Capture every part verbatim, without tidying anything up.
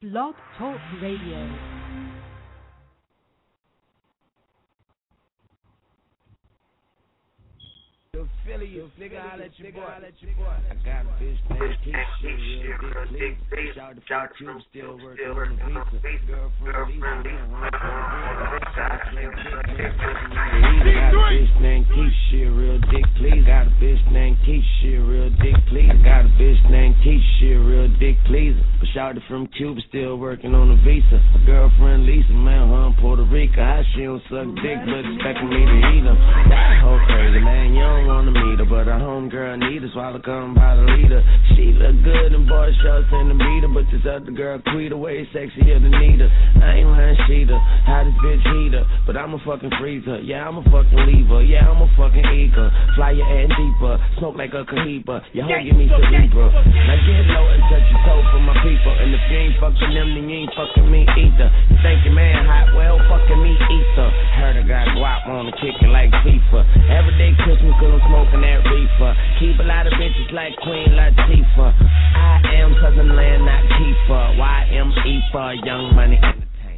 Blog Talk Radio. Yo, Philly, yo, nigga, I let you boy, I let you boy. I got a bitch named Keisha, real big please. Shout out to Cube, still working on the visa. Girlfriend Lisa, we don't want to got a bitch named Keisha, real dick please. Got a bitch named Keisha, real dick please. Got a bitch named Keisha, real dick please. But shout out from Cuba, still working on the visa. My girlfriend Lisa, man, her in Puerto Rico. How she don't suck dick, but expecting me to eat her. That whole crazy, man, you don't wanna meet her, but her homegirl need her, swallow come by the leader. She look good in boy shorts and the beater, but this other girl Quita way sexier than Nita. I ain't lying, she the hottest bitch heater, but I'm a fucking freezer. Yeah, I'm a fucking lever. Yeah, I'm a fucking eager. Fly your ass deeper, smoke like a Cohiba. Your hoe give me cerebral. Now get low and touch your toe for my people, and if you ain't fucking them, then you ain't fucking me either. You think your man hot? Well, fucking me either. Heard I got guap on the kick it like FIFA. Everyday Christmas cause I'm smoking that reefer. Keep a lot of bitches like Queen Latifah. I am Southern Land, not Keeper. Y M E for Young Money Entertain.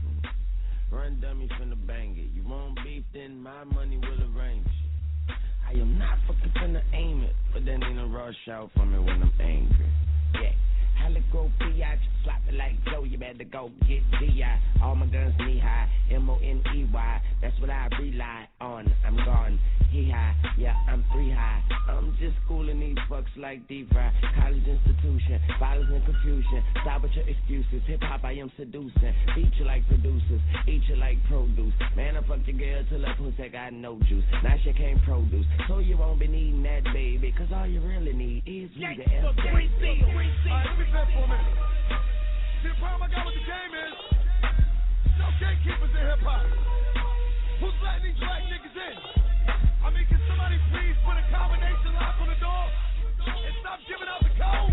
Run dummy finna bang it. You want beef, then my money will arrange it. I am not fucking finna aim it, but then ain't a rush out for me when I'm angry. Yeah. Helico P I, slap it like Joe, you better go get D I. All my guns knee high, M O N E Y, that's what I rely on. I'm gone, he high, yeah, I'm three high. I'm just schooling these fucks like D-Fry. College institution, violence and confusion. Stop with your excuses, hip-hop I am seducing. Beat you like producers, eat you like produce. Man, I fucked your girl till her pussy got no juice. Now she can't produce, so you won't be needing that baby, cause all you really need is you the F J. That for a minute. See, the problem I got with the game is no gatekeepers in hip hop. Who's letting these black niggas in? I mean, can somebody please put a combination lock on the door and stop giving out the code?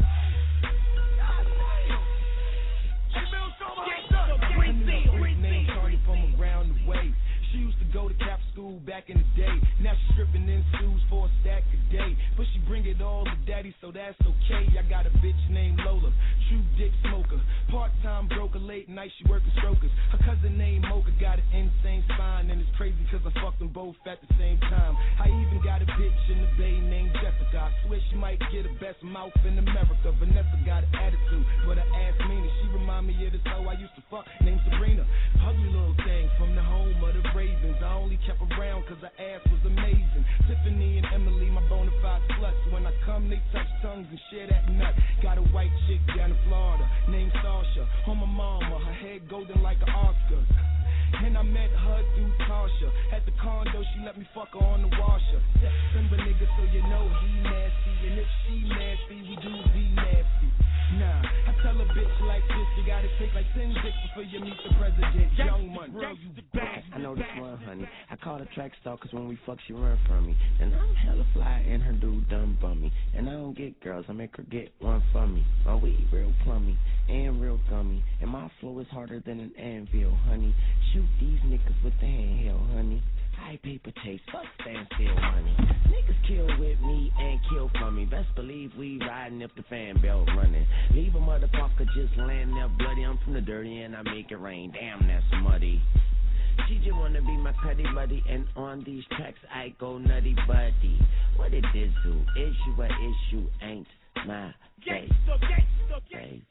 God damn. Hey, Bill, show me how it's done. Her name Shorty from around the way. She used to go to Cap school back in the day. Now she's stripping in shoes for a stack a day. But she bring it all to daddy, so that's okay. I got a bitch named Lola, true dick smoker. Part-time broker, late night she working strokers. Her cousin named Mocha got an insane spine. And it's crazy cause I fucked them both at the same time. I even got a bitch in the bay named Jessica. I swear she might get the best mouth in America. Vanessa got an attitude, but her ass mean it. She remind me of this hoe I used to fuck named Sabrina. Ugly little thing from the home of the Ravens. I only kept around cause her ass was amazing. Tiffany and Emily, my bona fide sluts. When I come, they touch tongues and share that nut. Got a white chick down in Florida named Sasha. On my mama, her head golden like an Oscar. And I met her through Tasha. At the condo, she let me fuck her on the washer. September nigga, so you know he nasty. And if she nasty, we do be nasty. Nah, I tell a bitch like this, you gotta take like ten dicks before you meet the president. Young money, bro, you back. I know this one, honey. I call her track star cause when we fuck, she run from me. And I'm hella fly and her dude dumb bummy. And I don't get girls, I make her get one for me. My weed real plummy and real gummy. And my flow is harder than an anvil, honey. Shoot these niggas with the handheld, honey. High paper chase, fuck stand still money. Niggas kill with me and kill for me. Best believe we riding if the fan belt running. Leave a motherfucker just laying there bloody. I'm from the dirty and I make it rain. Damn, that's muddy. She just wanna be my cuddy buddy, and on these tracks I go nutty buddy. What it is do? Issue or issue ain't my face. Crazy.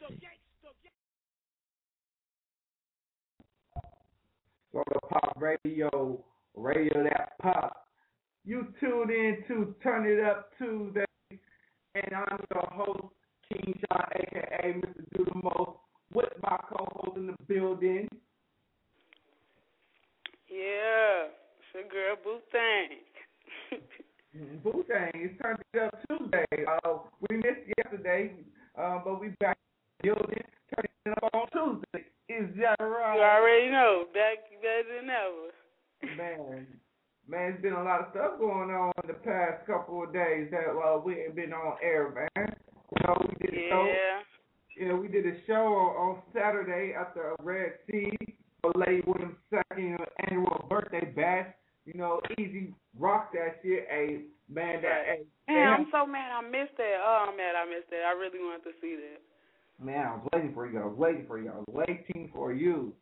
Go to Pop Radio, Radio That Pop. You tuned in to Turn It Up Tuesday, and I'm your host, King Sean, aka Mister Do the Most, with my co-host in the building. Yeah, it's your girl Boo Thang. Boo Thang, it's Turn It Up Tuesday. Uh, we missed yesterday, uh, but we back in the building, turning it up on Tuesday. Is that right? You already know, back better than ever. Man, man, it's been a lot of stuff going on in the past couple of days that uh, we ain't been on air, man. You know, we did a yeah. show. Yeah, we did a show on, on Saturday after a Red Sea. Lady Williams' second annual birthday bash. You know, Easy rocked that shit. Hey, man, that. Hey, Man, I'm so mad I missed that. Oh, I'm mad I missed that. I really wanted to see that. Man, I was waiting for you. I was waiting for you. I was waiting for you.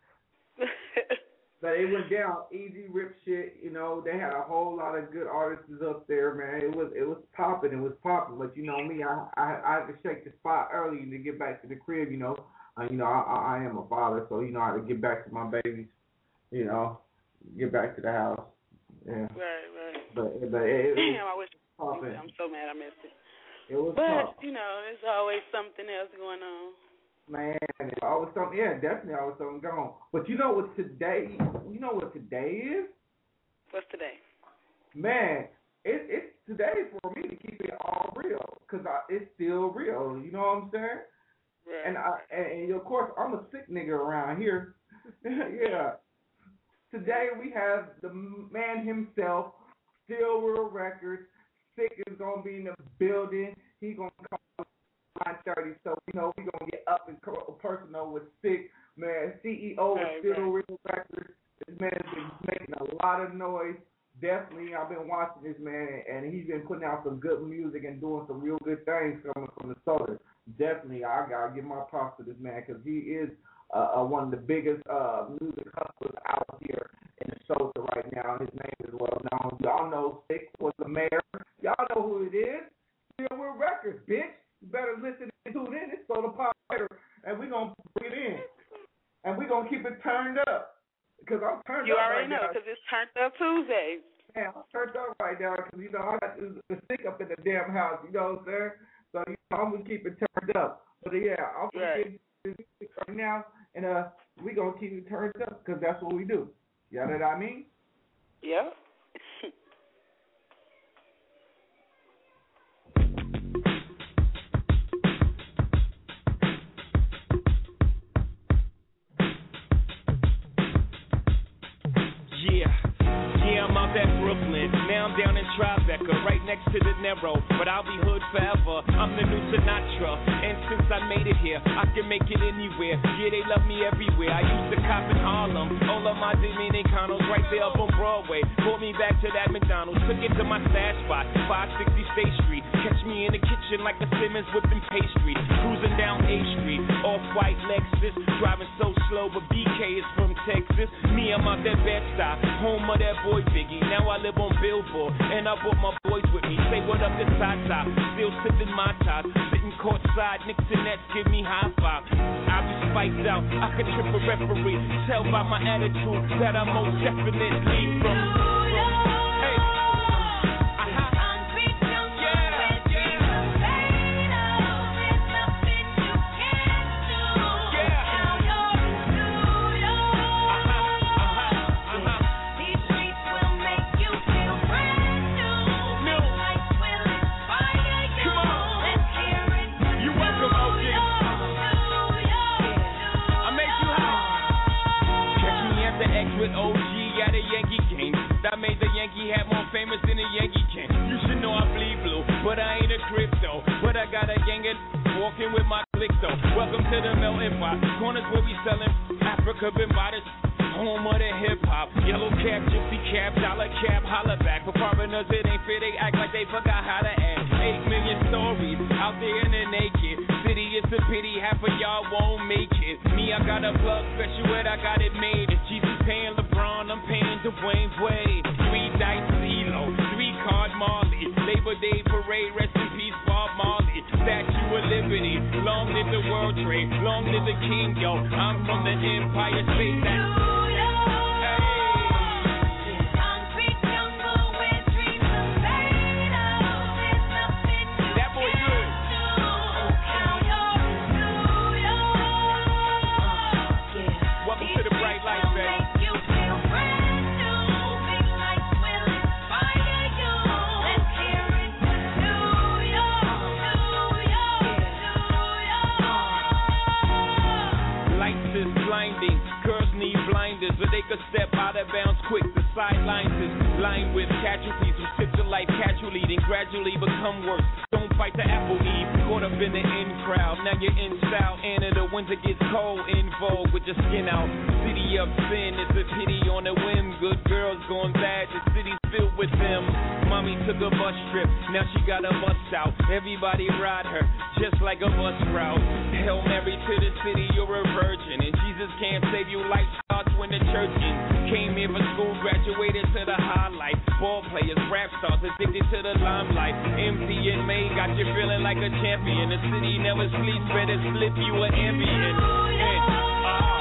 But it went down easy rip shit. You know, they had a whole lot of good artists up there, man. It was it was popping. It was popping. But you know me, I I I had to shake the spot early to get back to the crib. You know, uh, you know I I am a father, so you know I had to get back to my babies. You know, get back to the house. Yeah. Right, right. But but it, it Damn, I wish. popping. I'm so mad I missed it. It was But popping. you know, there's always something else going on. Man, it's always something. Yeah, definitely always something going on. But you know what today? You know what today is? What's today? Man, it, it's today for me to keep it all real, because it's still real. You know what I'm saying? Right. And I and, and of course I'm a sick nigga around here. Yeah. Today we have the man himself, Still Real Records. Sick is gonna be in the building. He gonna come nine thirty. So you know we gonna get up and personal with Sick, man. C E O right, of Still right. Real Records. This man has been making a lot of noise. Definitely, I've been watching this man, and he's been putting out some good music and doing some real good things coming from the Southern. Definitely, I gotta give my props to this man, because he is uh, uh, one of the biggest uh, music hustlers out here in the Southern right now. His name is well known. Y'all know Sick was the mayor. Y'all know who it is. Still Real Records, bitch. You better listen and tune in. It's Solar Power, and we're gonna bring it in, and we're gonna keep it turned up. Because I'm turned You up already right know, now. because it's turned up Tuesdays. Man, I'm turned up right now because, you know, I got the, the stick up in the damn house, you know what I'm saying? So, you know, I'm going to keep it turned up. But, yeah, I'm going Right. to get this music right now, and uh, we're going to keep it turned up because that's what we do. You know what I mean? Yep. Yeah, yeah, I'm out at Brooklyn. Now I'm down in Tribeca, right next to the Narrow. But I'll be hood forever. I'm the new Sinatra. And since I made it here, I can make it anywhere. Yeah, they love me everywhere. I used to cop in Harlem. All of my Dominicanos right there up on Broadway. Pulled me back to that McDonald's. Took it to my stash spot, five sixty State Street. Catch me in the kitchen like a Simmons whipping pastry. Cruising down A Street, off-white Lexus. Driving so slow, but B K is from Texas. Me, I'm out that Bed-Stuy, home of that boy Biggie. Now I live on Billboard, and I brought my boys with me. Say what up to Tata, still sipping my top. Sitting courtside, Knicks and Nets give me high five. I be spiked out, I can trip a referee. Tell by my attitude that I'm most definitely from. Hey. With O G at a Yankee game, that made the Yankee hat more famous than a Yankee can. You should know I bleed blue, but I ain't a crypto. But I got a gang of walking with my click though. Welcome to the melting pot, corners where we selling Africa been by this. Home of the hip hop, yellow cap, gypsy cap, dollar cap, holla back. For foreigners it ain't fair, they act like they forgot how to act. Eight million stories out there in the naked city. It's a pity half of y'all won't make it. Me, I got a plug special, and I got it made. If Jesus paying LeBron, I'm paying Dwayne Wade. Three dice CeeLo, three card Marley. Labor Day parade, rest in peace Bob Marley. Statue of Liberty, long live the World Trade, long live the King, yo. I'm from the Empire State. That but they could step out of bounds quick. The sidelines is lined with casualties who sip to life casually, then gradually become worse. Don't fight the apple eve, caught up in the in crowd. Now you're in style, and in the winter gets cold, in vogue with your skin out. City of sin, it's a pity on a whim. Good girls going bad, the city's filled with them. Mommy took a bus trip, now she got a bus out. Everybody ride her, just like a bus route. Hell married to the city, you're a virgin. And Jesus can't save you like starts when the church ends. Came here for school, graduated to the highlight. Ball players, rap stars, addicted to the limelight. M C and May got you feeling like a champion. The city never sleeps, better slip you an ambient. And, uh,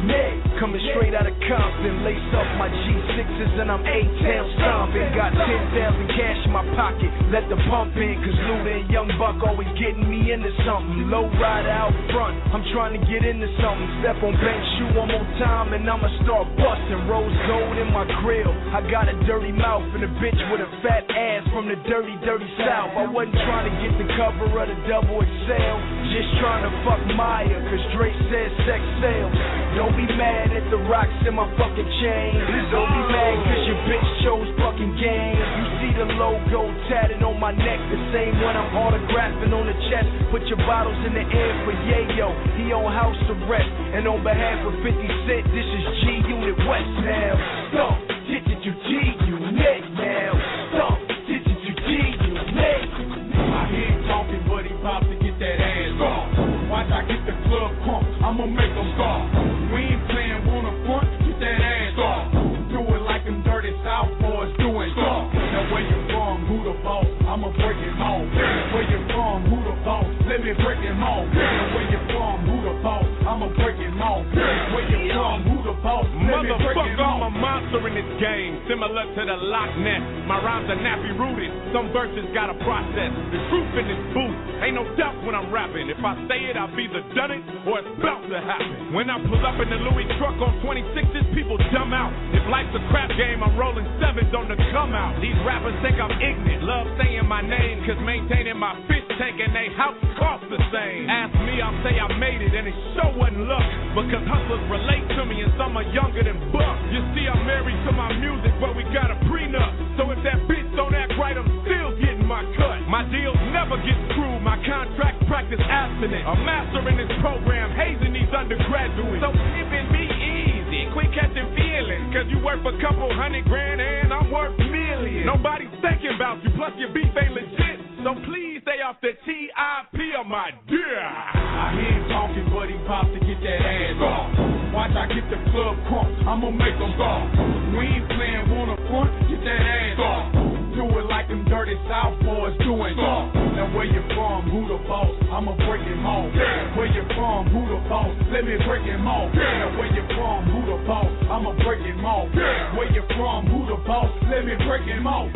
Coming straight out of Compton, lace off my G sixes and I'm A-Town stomping. Got ten thousand cash in my pocket, let the pump in, cause Luda and Young Buck always getting me into something. Low rider out front, I'm trying to get into something. Step on bench shoe one more time and I'ma start busting. Rose gold in my grill, I got a dirty mouth and a bitch with a fat ass from the dirty, dirty south. I wasn't trying to get the cover of the double X L, just trying to fuck Maya, cause Dre said sex sells. Don't be mad at the rocks in my fucking chain. Don't be mad cause your bitch chose fucking game. You see the logo tatted on my neck, the same one I'm autographing on the chest. Put your bottles in the air for Yayo, he on house arrest. And on behalf of fifty Cent, this is G-Unit West now. Stomp, digital G-Unit now. Stomp, digital G-Unit. I hear him talking, but he about to get that ass off. Watch I get the club crunk, I'ma make them stop. We ain't playing on the front, get that ass off. Do it like them dirty South boys doing stop. Now where you from, who the boss? I'ma break it home. Where you from, who the boss? Let me break it home. Now where you from, who the boss? I'ma break it home. Where you from, who the boss? Let me break it home. I'm a monster in this game, similar to the Loch Ness. My rhymes are nappy rooted, some verses got a process. The truth in this booth, ain't no doubt when I'm rapping. If I say it, I've either done it or it's about to happen. When I pull up in the Louis truck on twenty-sixes, people dumb out. If life's a crap game, I'm rolling sevens on the come out. These rappers think I'm ignorant, love saying my name, cause maintaining my fish tank and they house cost the same. Ask me, I'll say I made it and it sure wasn't luck, because hustlers relate to me and some are younger than Buck. You see, I'm married to my music, but we got a prenup. So if that bitch don't act right, I'm still getting my cut. My deals never get screwed, my contracts practice abstinence. A master in this program, hazing these undergraduates. So pimping be easy, quit catching feelings, cause you worth a couple hundred grand and I'm worth millions. Nobody's thinking about you, plus your beef ain't legit. So please stay off the T I P of my dear. I hear him talking, but he about to get that ass off. Watch I get the club crunk, I'ma make them stop. We ain't playing on the front, get that ass off. Do it like them dirty South boys doing stop. Now where you from, who the boss? I'ma break him home. Where you from, who the boss? Let me break him home. Now where you from, who the boss? I'ma break him home. Where you from, who the boss? Let me break him home.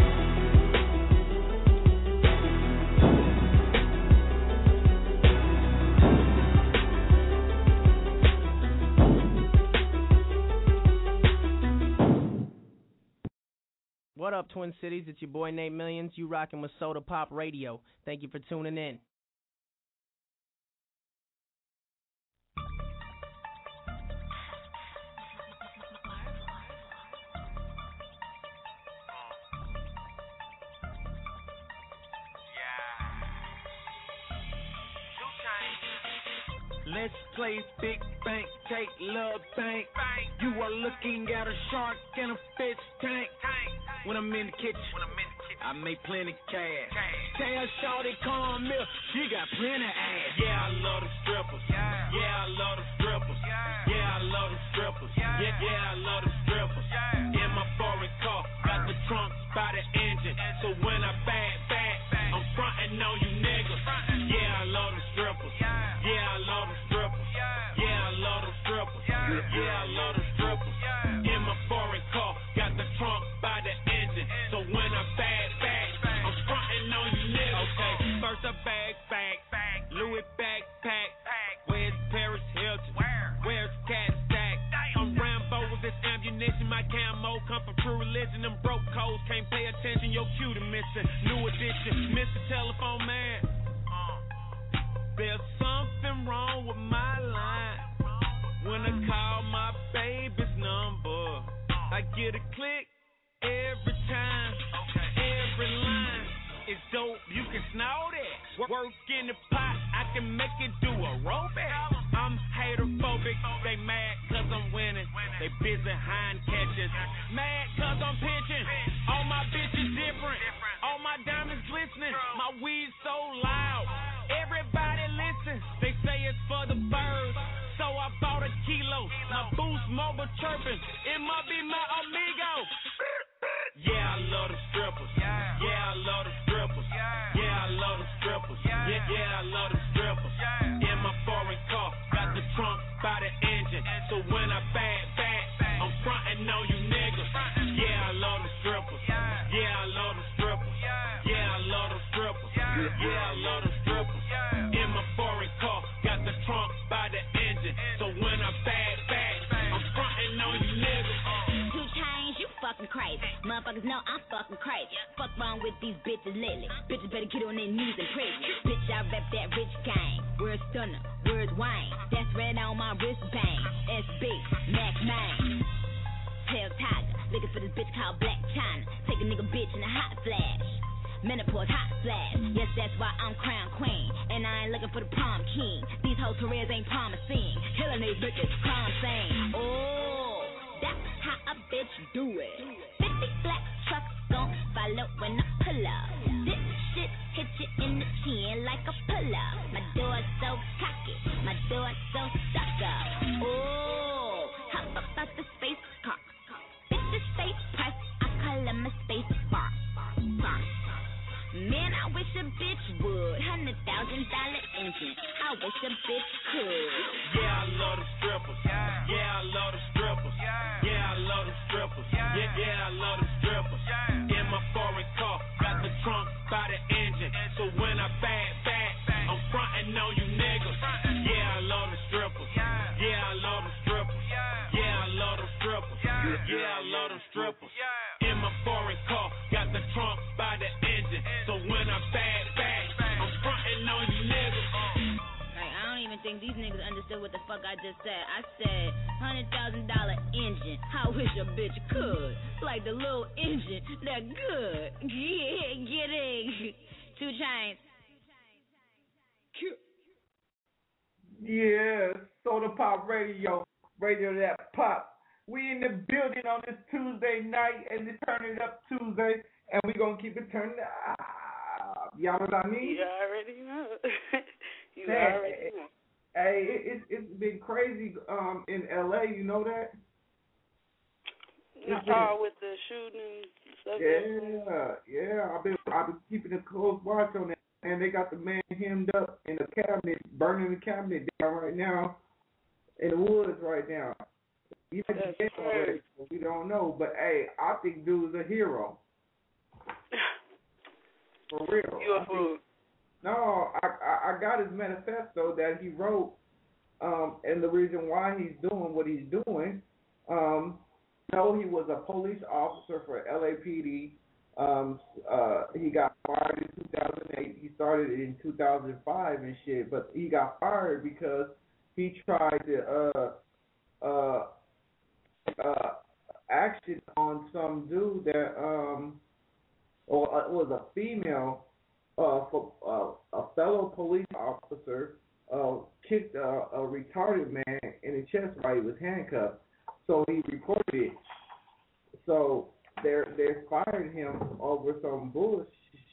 What up, Twin Cities? It's your boy Nate Millions. You rocking with Soda Pop Radio. Thank you for tuning in. Let's play big bank, take love bank. You are looking at a shark in a fish tank. When I'm in the kitchen, I make plenty cash. Tell Shawty come here, she got plenty ass. Yeah, I love the strippers. Yeah, I love the strippers. Yeah, I love the strippers. Yeah, yeah, I love the strippers. In my foreign car, got the trunk by the engine. So when I back back, I'm frontin' on you niggas. Yeah, I love the strippers. Yeah, I love the strippers. Yeah, I love the strippers. Yeah, I love the strippers. In my foreign car, got the trunk by the engine. So when I back back, I'm frontin' on you niggas. Okay, first a bag back, Louis backpack. Where's Paris Hilton? Where's Cat Stack? I'm Rambo with this ammunition. My camo come from true religion. Them broke codes can't pay attention. Your cue to missing. New edition, Mister Telephone Man. There's something wrong with my line. When I call my baby's number, I get a click every time. Every line is dope, you can snort it. Work in the pot, I can make it do aerobic. I'm haterphobic, they mad cause I'm winning. They busy hind catching, mad cause I'm pitching. All my bitches different, all my diamonds glistening. My weed so loud, everybody listen. They say it's for the birds, so I bought a kilo. My Boost Mobile chirping, it must be my amigo. Yeah, I love the strippers. Yeah, I love the strippers. Yeah, I love the strippers. Yeah, yeah, I love the strippers. In my foreign car, got the trunk by the engine. So when I motherfuckers know I'm fucking crazy. Fuck wrong with these bitches lately. Bitches better get on their knees and pray. Bitch, I rep that rich gang. Where's Stunner? Where's Wayne? That's red on my wristband. S B, Mac nine. Tail Tiger, looking for this bitch called Black China. Take a nigga bitch in a hot flash. Menopause hot flash. Yes, that's why I'm crown queen. And I ain't looking for the prom king. These whole careers ain't promising. Killing these bitches, crime scene. Oh, that's how a bitch do it. fifty black trucks gon' follow when I pull up. This shit hit you in the chin like a pull up. My door's so cocky, my door's so stuck up. Oh, hop up out the space car. Bitches space press, I call them a space bar. Bar. Man, I wish a bitch would. Hundred thousand dollar engine. I wish a bitch could. Yeah, I love the strippers. Yeah, I love the strippers. Yeah, I love the strippers. Yeah, yeah, I love the strippers. In my foreign car, got the trunk by the engine. So when I bag back, I'm frontin' on you niggas. Yeah, I love the strippers. Yeah, I love the strippers. Yeah, I love the strippers. Yeah, I love the strippers. In my foreign car, got the trunk by the engine. So when I bag back, I'm frontin' on you niggas. Like, I don't even think these niggas understood what the fuck I just said. I said, hundred thousand dollar engine. I wish a bitch could. Like the little engine, that good. Yeah, get it. Two Chainz. Yeah, Soda Pop Radio, radio that pop. We in the building on this Tuesday night, and it's Turn It Up Tuesday, and we gonna keep it turned up. Y'all know what I mean? You already know. you hey, already know. Hey, it, it, it's been crazy um, in L A. You know that? Not all with the shooting and stuff. Yeah, yeah. I've been I've been keeping a close watch on that, and they got the man hemmed up in the cabinet, burning the cabinet down right now in the woods right now. He might be dead already, so we don't know. But hey, I think dude's a hero. For real. You a fool. No, I, I I got his manifesto that he wrote, um, and the reason why he's doing what he's doing. Um, no, he was a police officer for L A P D. Um, uh, he got fired in two thousand eight. He started in two thousand five and shit, but he got fired because he tried to uh uh uh action on some dude that um or uh, was a female. Uh, for, uh, a fellow police officer uh, kicked uh, a retarded man in the chest while he was handcuffed. So he reported it. So they're they fired him over some bullshit.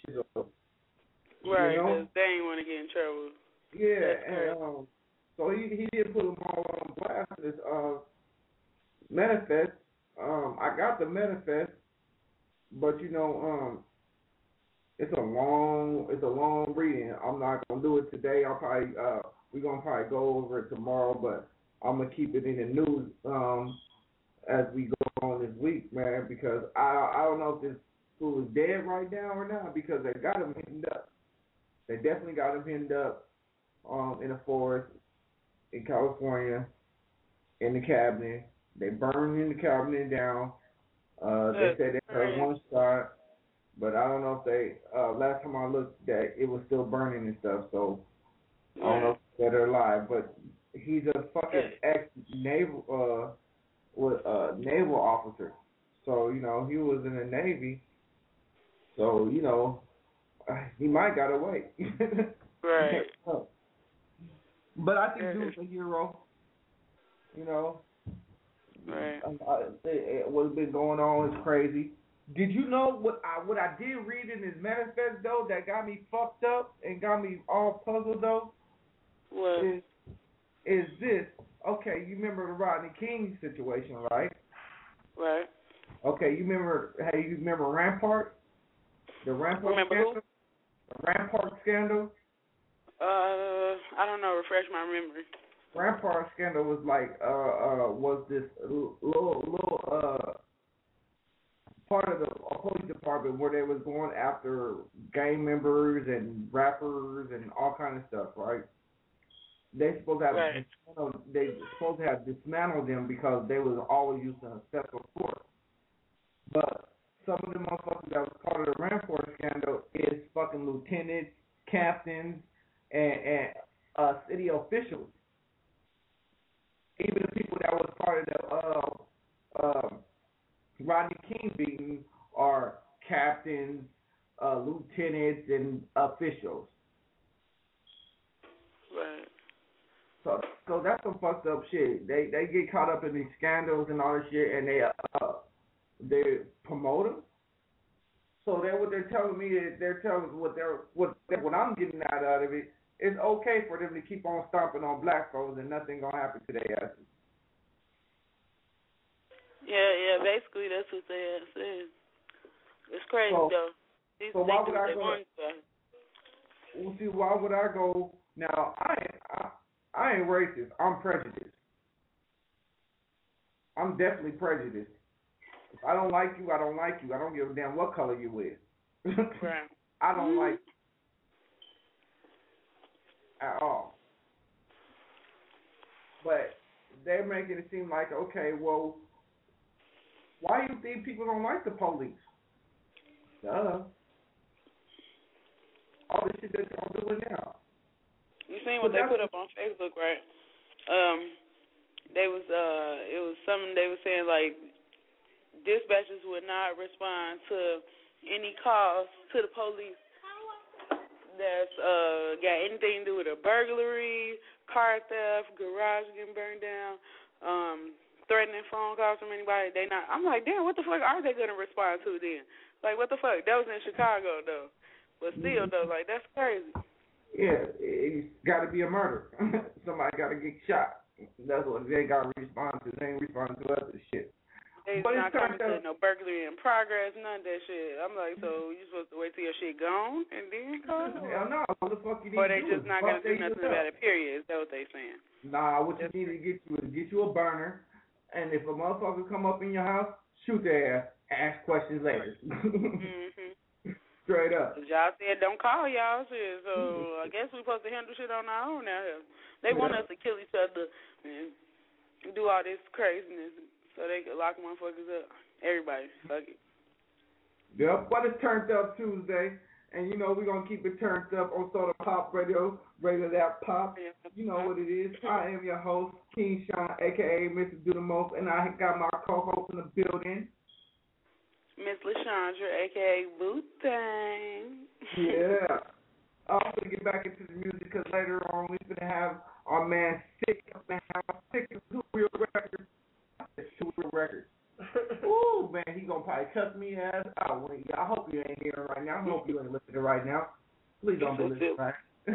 Right, you know? 'cause they ain't want to get in trouble. Yeah, and um, so he he did put them all on blast. This uh, manifest. Um, I got the manifest, but you know um. It's a long, it's a long reading. I'm not gonna do it today. I'll probably, uh, we're gonna probably go over it tomorrow, but I'm gonna keep it in the news um, as we go on this week, man. Because I, I don't know if this fool is dead right now or not. Because they got him hidden up. They definitely got him hidden up um, in a forest in California, in the cabinet. They burned in the cabinet down. Uh, they said they heard one shot. But I don't know if they, uh, last time I looked, that it was still burning and stuff, so I don't know if they're dead or alive. But he's a fucking ex-naval uh, with, uh, naval officer. So, you know, he was in the Navy. So, you know, he might got away. Right. But I think dude's a hero. You know. Right. Uh, what's been going on is crazy. Did you know what I what I did read in his manifest though that got me fucked up and got me all puzzled though? What? Is, is this okay? You remember the Rodney King situation, right? Right. Okay, you remember? Hey, you remember Rampart? The Rampart remember scandal. Who? The Rampart scandal. Uh, I don't know. Refresh my memory. Rampart scandal was like uh uh was this little little uh. part of the police department where they was going after gang members and rappers and all kind of stuff, right? They supposed to have right. dismantled, they supposed to have dismantled them because they was always using a special force. But some of the motherfuckers that was part of the Rampart scandal is fucking lieutenants, captains, and, and uh, city officials. Even the people that was part of the uh, uh, Rodney King beating are captains, uh, lieutenants, and officials. Right. So, so that's some fucked up shit. They they get caught up in these scandals and all this shit, and they uh they promote them. So they what they're telling me is they're telling what they're what what I'm getting out of it. It's okay for them to keep on stomping on black folks and nothing gonna happen to their asses. Yeah, yeah. Basically, that's what they are saying. It's crazy so, though. These so why would I they go? want Well, see, why would I go? Now I I, I ain't racist. I'm prejudiced. I'm definitely prejudiced. If I don't like you, I don't like you. I don't give a damn what color you wear. Right. I don't like you at all. But they're making it seem like, okay, well, why do you think people don't like the police? Duh. All the shit that they're doing now. You seen what they put up on Facebook, right? Um, they was uh, it was something they were saying like dispatchers would not respond to any calls to the police that's uh got anything to do with a burglary, car theft, garage getting burned down, um, threatening phone calls from anybody. They not. I'm like, damn, what the fuck are they gonna respond to then? Like, what the fuck? That was in Chicago though, but still though, like that's crazy. Yeah, it's got to be a murder. Somebody got to get shot. That's what they got to respond to. They ain't respond to other shit. They but not coming to out, no burglary in progress, none of that shit. I'm like, so you supposed to wait till your shit gone and then call? Hell no. What the fuck you need or to do? Or they just not going to do nothing about it, period. Is that what they saying? Nah, what you need to get you is get you a burner, and if a motherfucker come up in your house, shoot their ass, ask questions later. Mm-hmm. Straight up. Y'all said don't call y'all shit, so I guess we're supposed to handle shit on our own now. They want yeah. us to kill each other and do all this craziness so they can lock motherfuckers up. Everybody, fuck it. Yep, but it's Turned Up Tuesday, and you know we're going to keep it turned up on Soda Pop Radio, Radio That Pop. Yeah. You know what it is. I am your host, King Sean, a k a. Mister Do The Most, and I got my co-host in the building. Miss LaShandra, a k a. Boot Thang. Yeah. I'm going to get back into the music because later on we're going to have our man Sick. Man, Sick is two real records. Two real records. Ooh, man, he going to probably cuss me ass out. I hope you ain't hearing right now. I hope you ain't listening right now. Please don't be listening right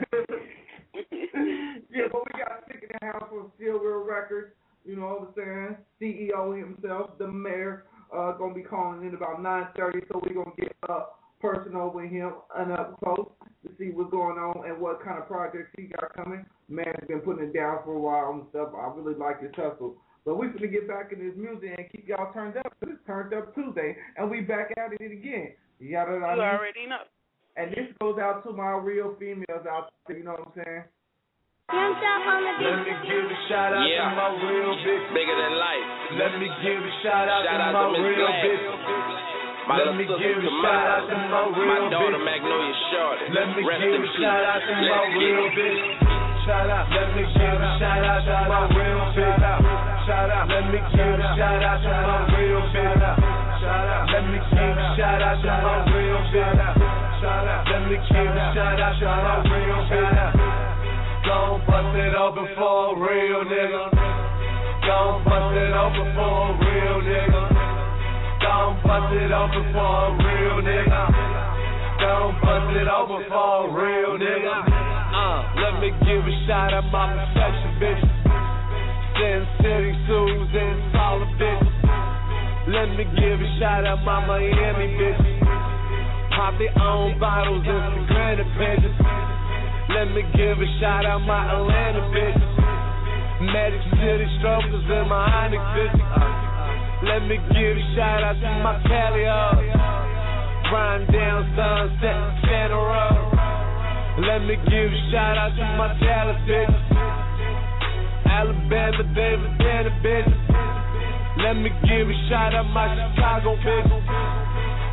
Yeah, but we got Sick in the house from Still Real Records. You know what I'm saying? C E O himself, the mayor. Uh, gonna be calling in about nine thirty, so we're gonna get uh personal with him and up close to see what's going on and what kind of projects he got coming. Man's been putting it down for a while and stuff. I really like his hustle. But we're gonna get back in this music and keep y'all turned up. It's Turned Up Tuesday, and we back at it again. You got it. You already know. And this goes out to my real females out there. You know what I'm saying? Let me give a shout out yeah. to my real bitch. Bigger than life. Let me give a shout out shout to out my to real Black. bitch. My Let me give a shout out to my real my daughter bitch. Magnolia Shorty. Let me Rest give in a peace. shout out to Let's my get real it. bitch. Shout out. Let me give a shout out to my real bitch. Shout out. Let me give a shout out to my real bitch. Shout out. Let me give a shout out to my real bitch. Shout out. Let me give a shout out to my real bitch. Gon' bust it open for a real nigga. Gon' bust it open for a real nigga. Gon' bust it open for a real nigga. Gon' bust it open for a real nigga. Uh, let me give a shout out my protection bitches. Sin City, Susan, Solid bitches. Let me give a shout out my Miami bitches. Pop their own bottles, Instagram pages. Let me give a shout out my Atlanta bitches. Magic City strokers and my Onyx bitches. Let me give a shout out to my Cali hoes. Riding down Sunset, Santa Road. Let me give a shout out to my Dallas bitches. Alabama, David, Danny bitches. Let me give a shout out my Chicago bitches.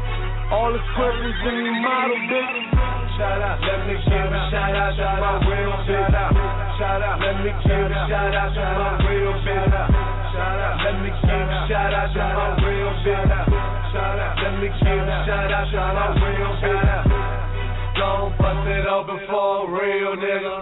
All the strippers and the model bitches. Shout out, let me give a shout out to my real bitch. Shout out, let me give a shout out to my real bitch. Shout out, let me give a shout out to my real bitch. Shout out, let me give a shout out to my real bitch. Gon' bust it open for a real nigga.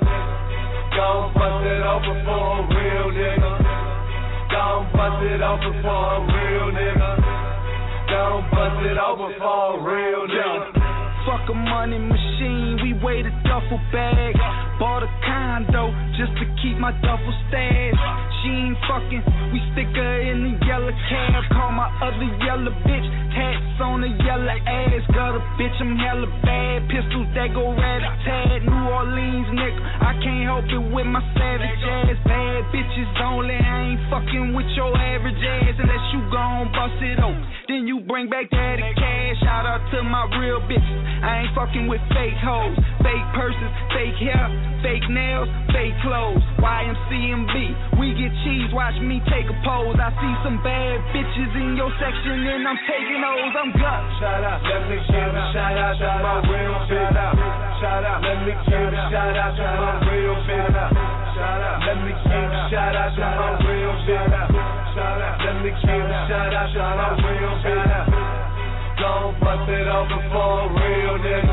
Gon' bust it open for a real nigga. Gon' bust it open for a real nigga. Gon' bust it open for a real nigga. Fuck a money machine, we weighed a duffel bag. Bought a condo just to keep my duffel stash. She ain't fucking, we stick her in the yellow cab. Call my other yellow bitch, tats on the yellow ass. Got a bitch, I'm hella bad. Pistols that go rat-a-tat. New Orleans, nigga, I can't help it with my savage ass. Bad bitches only, I ain't fucking with your average ass. Unless you gon' bust it open, then you bring back daddy cash. Shout out to my real bitches, I ain't fucking with fake hoes. Fake purses, fake hair, fake nails, fake clothes. Y M C M B, we get cheese, watch me take a pose. I see some bad bitches in your section and I'm taking those, I'm gut. Shout out, let me give a shout out to my real bitch. Shout out, let me give a shout out to my real bitch. Shout out, let me give a shout out to my real bitch. Shout out, let me give a shout out to my real bitch. Gon' bust it open for a real nigga.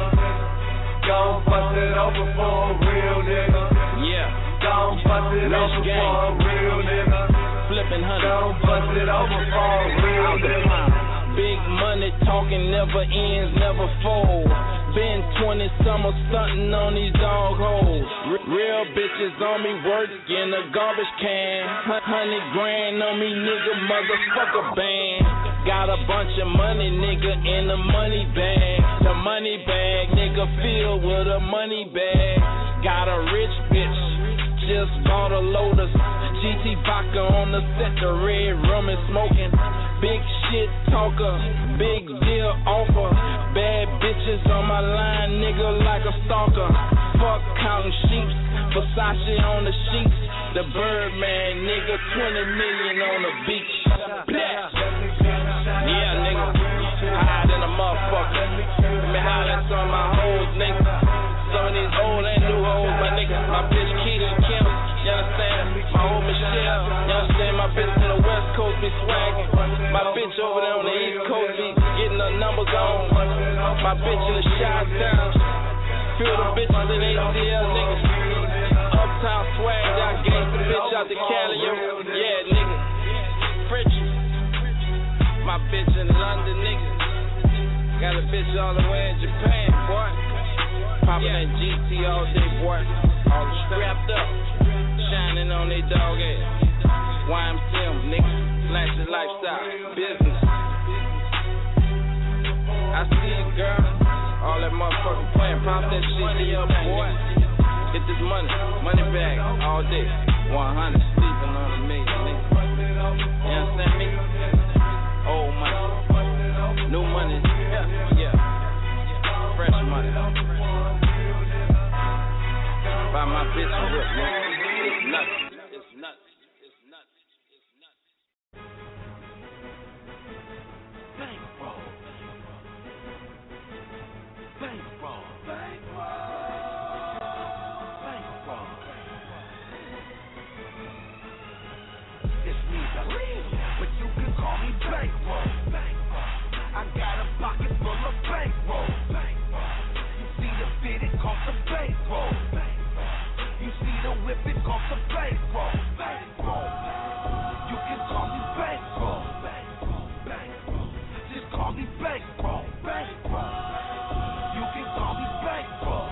Gon' bust it open for a real nigga. Yeah. Gon' bust it open for a real nigga. Flippin' honey. Gon' bust it open for a real nigga. Big money talking never ends, never fold. Been twenty summers stunting on these dog holes. R- real bitches on me working a garbage can. Hundred grand on me, nigga, motherfucker band. Got a bunch of money, nigga, in the money bag. The money bag, nigga, filled with a money bag. Got a rich bitch, just bought a Lotus. G T vodka on the set, the red rum is smoking. Big shit talker, big deal offer. Bad bitches on my line, nigga, like a stalker. Fuck counting sheep, Versace on the sheets. The Birdman, nigga, twenty million on the beach. Blast. Yeah, nigga, higher than a motherfucker. Let me holler at some of my hoes, nigga. Some of these old and new hoes, my nigga. My bitch Keita Kim, you understand? My old Michelle, you understand? My bitch to the West Coast be swagging. My bitch over there on the East Coast be getting her numbers on. My bitch in the Chi-Town, feel the bitches in A T L, nigga. Uptown swag, I gangsta bitch out the Cali, yo. Yeah, nigga. French. My bitch in London, nigga. Got a bitch all the way in Japan, boy. Poppin' that G T all day, boy. All strapped up, shining on they dog ass. Y M C M, nigga. Flashy lifestyle, business. I see you, girl. All that motherfucking playing, pop that shit up, boy. Get this money, money bag, all day. one hundred, sleeping on a million, nigga. You understand me? Old money, new money, yeah, yeah, fresh money. Buy my bitch a whip, nigga. It's nuts, it's nuts, it's nuts, it's nuts. Bankroll, bankroll, bankroll, bankroll. It's me, the lead, but you can call me bankroll. I got a pocket full of bankroll. You see the fit, it costs a bankroll. You see the whip, it costs a bankroll. You can call me bankroll. Just call me bankroll. You can call me bankroll.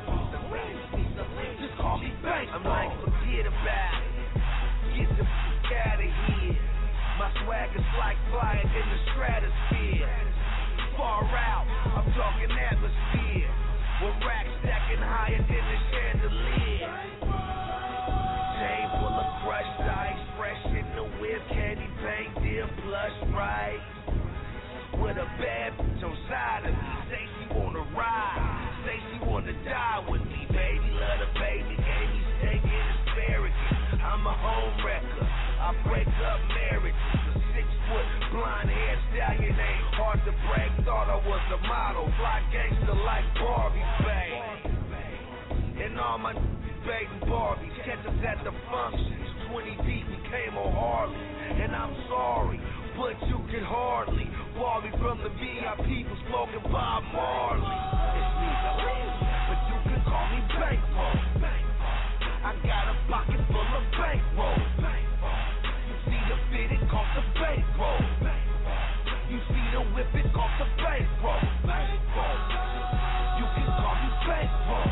Just call me bankroll. I'm like, forget about it. Get the fuck out of here. My swag is like flying in the stratosphere. Far out, I'm talking atmosphere. With racks stacking higher than the chandelier. Chain full of crushed ice, fresh in the whip, candy paint, deal plush right. With a bad bitch on side of me, say she wanna ride, say she wanna die with me, baby. Love the baby, gave me steak and asparagus. I'm a home wrecker, I break up marriages. A six foot blonde hair stallion ain't hard to to brag, thought I was a model. Fly gangster like Barbie, bang. And all my baby Barbies catch us at the functions. twenty deep, we came on Harley. And I'm sorry, but you can hardly Barbie from the V I P for smoking Bob Marley. It's me, but you can call me Bankroll. I got a pocket full of bankroll. You see the fit, it cost a bankroll. You see the whip, it cost a bankroll. You can call me Bankroll.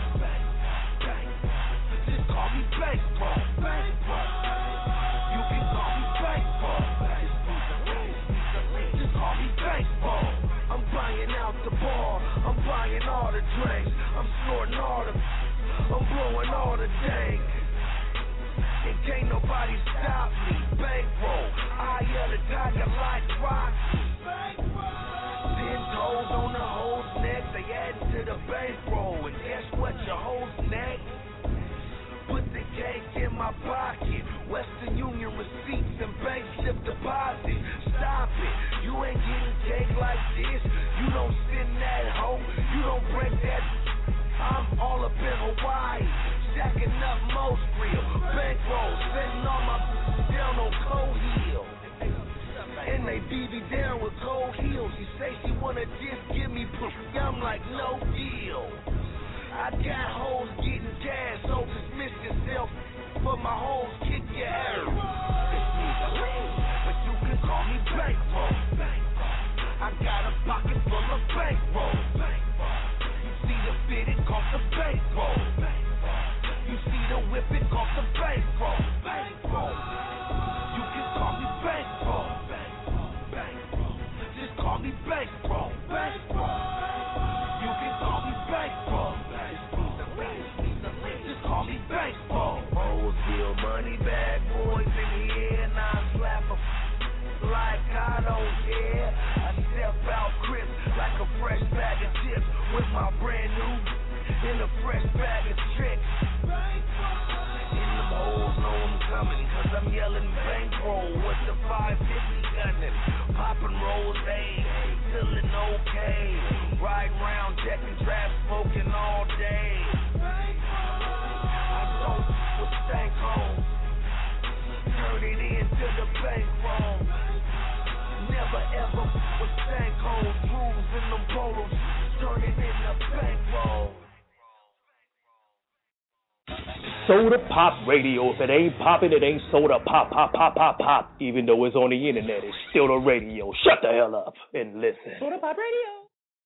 Just call me Bankroll. You can call me Bankroll. Just call me Bankroll. I'm buying out the bar. I'm buying all the drinks. I'm snorting all the. I'm blowing all the dank. And can't nobody stop me. Bankroll. I of the tiger like Rocky. Ten toes on the hoe's neck. They add to the bankroll. And guess what? Your hoe's neck. Put the cake in my pocket. Western Union receipts and bank slip deposit. Stop it. You ain't getting cake like this. You don't send that hoe. You don't break that. I'm all up in Hawaii. Stacking up most real. Bankroll. Setting all my down on Cold Hill. And they beat me down with cold heels. You say she wanna just give me pussy. I'm like, no deal. I got hoes getting cash, so dismiss yourself. But my hoes kick your ass. It's me, but you can call me Bankroll. I got a pocket full of bankroll. You see the fit, it cost a bankroll. You see the whip, it cost a bankroll. You can call me Bankroll. Just call me Bankroll. You can call me Bankroll. Just call me Bankroll. Roseville money bag boys in here, and I slap a like I don't care. I step out crisp like a fresh bag of chips with my brand new in a fresh bag of tricks. In them holes know I'm coming, cause I'm yelling Bankroll with the five fifty gunning. Popping rolls, hey, feeling okay. Riding round, checking trap, smoking all day. I don't with stank home. Turn it into the bankroll. Never ever with stank holes. Grooves in them polos. Turn it into bankroll. Soda Pop Radio. If it ain't popping, it ain't soda pop, pop, pop, pop, pop. Even though it's on the internet, it's still the radio. Shut the hell up and listen. Soda Pop Radio.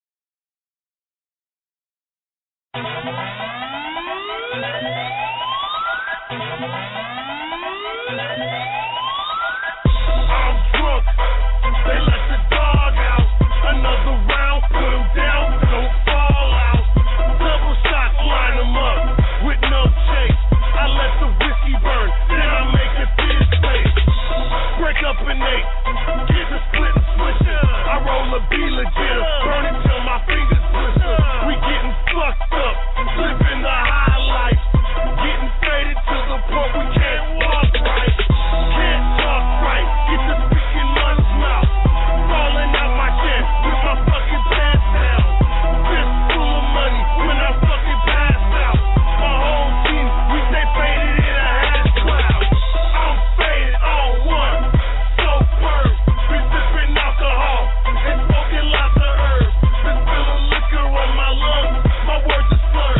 I'm drunk. They let the dog out. Another round, put him down, don't fall out. Double shots, line him up with no chase. I let the whiskey burn, then I make it fizz face. Break up an eight, get the split and switch it. I roll a B-la, get her, burn it till my fingers blister. We getting fucked up, living the high life. Getting faded to the point we can't walk right. Can't talk right, get the speaking lunch mouth. Falling out my chest with my fucking pants down. Fist full of money when I fucking pass out. My whole team, we stay faded in a half cloud. I'm faded on one, so purr. Been sipping alcohol and smoking lots of herbs. Been spilling liquor on my lungs, my words are slurred.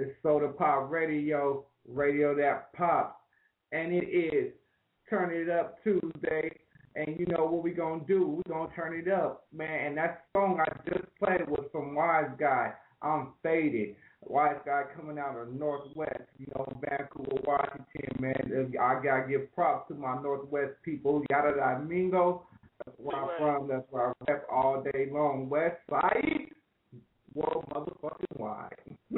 It's Soda Pop Radio, radio that pops. And it is Turn It Up Tuesday. And you know what we going to do? we going to turn it up, man. And that song I just played was from Wise Guy. I'm Faded. Wise Guy coming out of Northwest, you know, Vancouver, Washington, man. I got to give props to my Northwest people. Yada da Mingo. That's where I'm from. That's where I rap all day long. West Side. World motherfucking wide.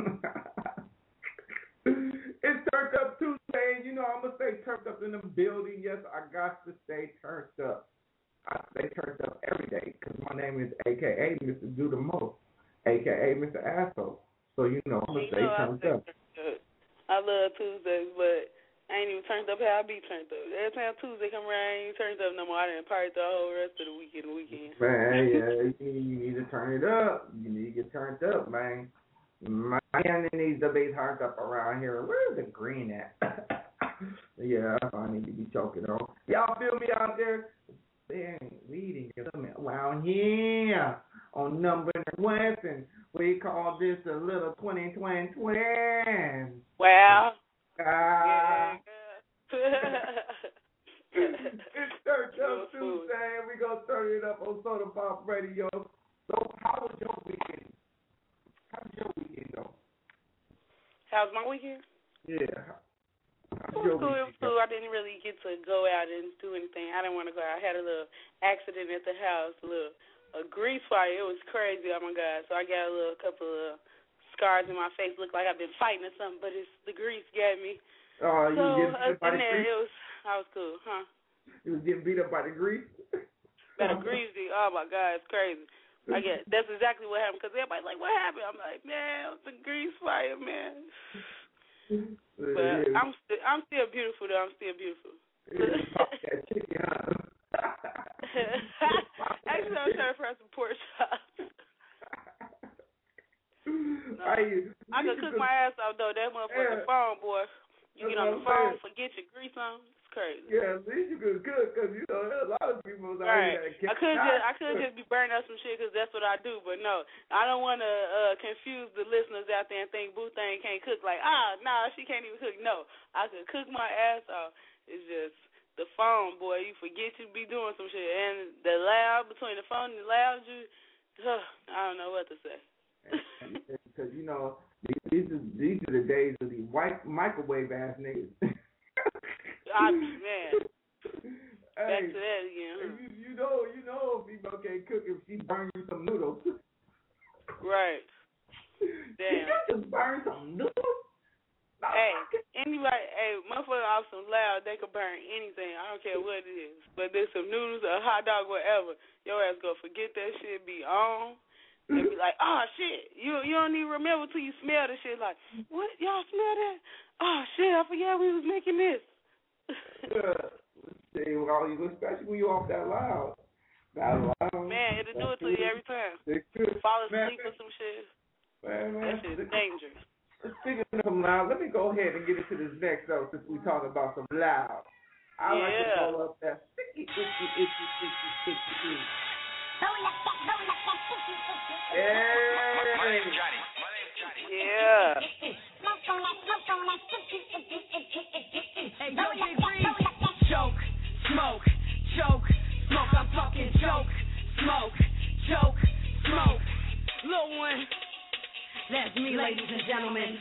It's Turned Up Tuesday. You know, I'm going to stay turned up in the building. Yes, I got to stay turned up. I stay turned up every day because my name is A K A Mister Do the Most, A K A Mister Asshole. So, you know, I'm going to stay turned up. I love Tuesdays, but I ain't even turned up how I be turned up. Every time Tuesday come around, I ain't turned up no more. I didn't party the whole rest of the weekend. weekend. Man, yeah, you, you need to turn it up. You need to get turned up, man. Man, it needs to be turned up around here. Where's the green at? Yeah, I need to be choking on. Y'all feel me out there? They ain't leading around here on Number West, and we call this a little twenty twenty twin. Wow. Ah. It's Turned Up Tuesday, and we gonna turn it up on Soda Pop Radio. So, how was your weekend? How was your weekend, though? How's my weekend? Yeah. It was cool. It was cool. I didn't really get to go out and do anything. I didn't want to go out. I had a little accident at the house, a little a grease fire. It was crazy. Oh my God! So I got a little couple of scars in my face. Looked like I've been fighting or something, but it's the grease got me. Oh, you so getting beat up by the there, grease? It was. I was cool, huh? You was getting beat up by the grease? By the grease, oh my God, it's crazy. I get that's exactly what happened because everybody's like, "What happened?" I'm like, "Man, it was a grease fire, man." But yeah. I'm st- I'm still beautiful though. I'm still beautiful. Actually, I'm trying to find some pork chops. No. I, I could cook my ass off though. That motherfucking yeah. phone, boy. You get on the phone, forget your grease on. It's crazy. Yeah, at least you could cook because you know there's a lot of people out right. here I that could just I could just be burning up some shit because that's what I do. But no, I don't want to uh, confuse the listeners out there and think Boo Thing can't cook. Like ah, nah, she can't even cook. No, I could cook my ass off. It's just the phone, boy. You forget you be doing some shit, and the loud between the phone and the loud, you, uh, I don't know what to say. Because you know these are these are the days of these white microwave ass niggas. I man. Hey, back to that again. Huh? You, you know, you know, if people can't cook if she burn you some noodles. Right. Damn. Did you just burn some noodles? No, hey, anybody, hey, motherfucker off some loud, they could burn anything. I don't care what it is. But there's some noodles, a hot dog, whatever. Your ass gonna forget that shit, be on, and be like, oh shit, you you don't even remember till you smell the shit. Like, what? Y'all smell that? Oh shit, I forgot we was making this. Yeah. See, well, especially when you off that loud. That loud. Man, it'll do it to you every time. Fall asleep or some shit. Man, man. That shit's dangerous. Speaking of some loud, let me go ahead and get into this next though, since we talking about some loud. I yeah. like to call up that sticky, itchy, itchy, itchy, itchy, itchy. Yeah. My name's Johnny. My name's Johnny. Yeah. Hey, yo, Big Reed. Choke, smoke, choke, smoke. I'm talking choke, smoke, choke, smoke. Little one. That's me, ladies and gentlemen.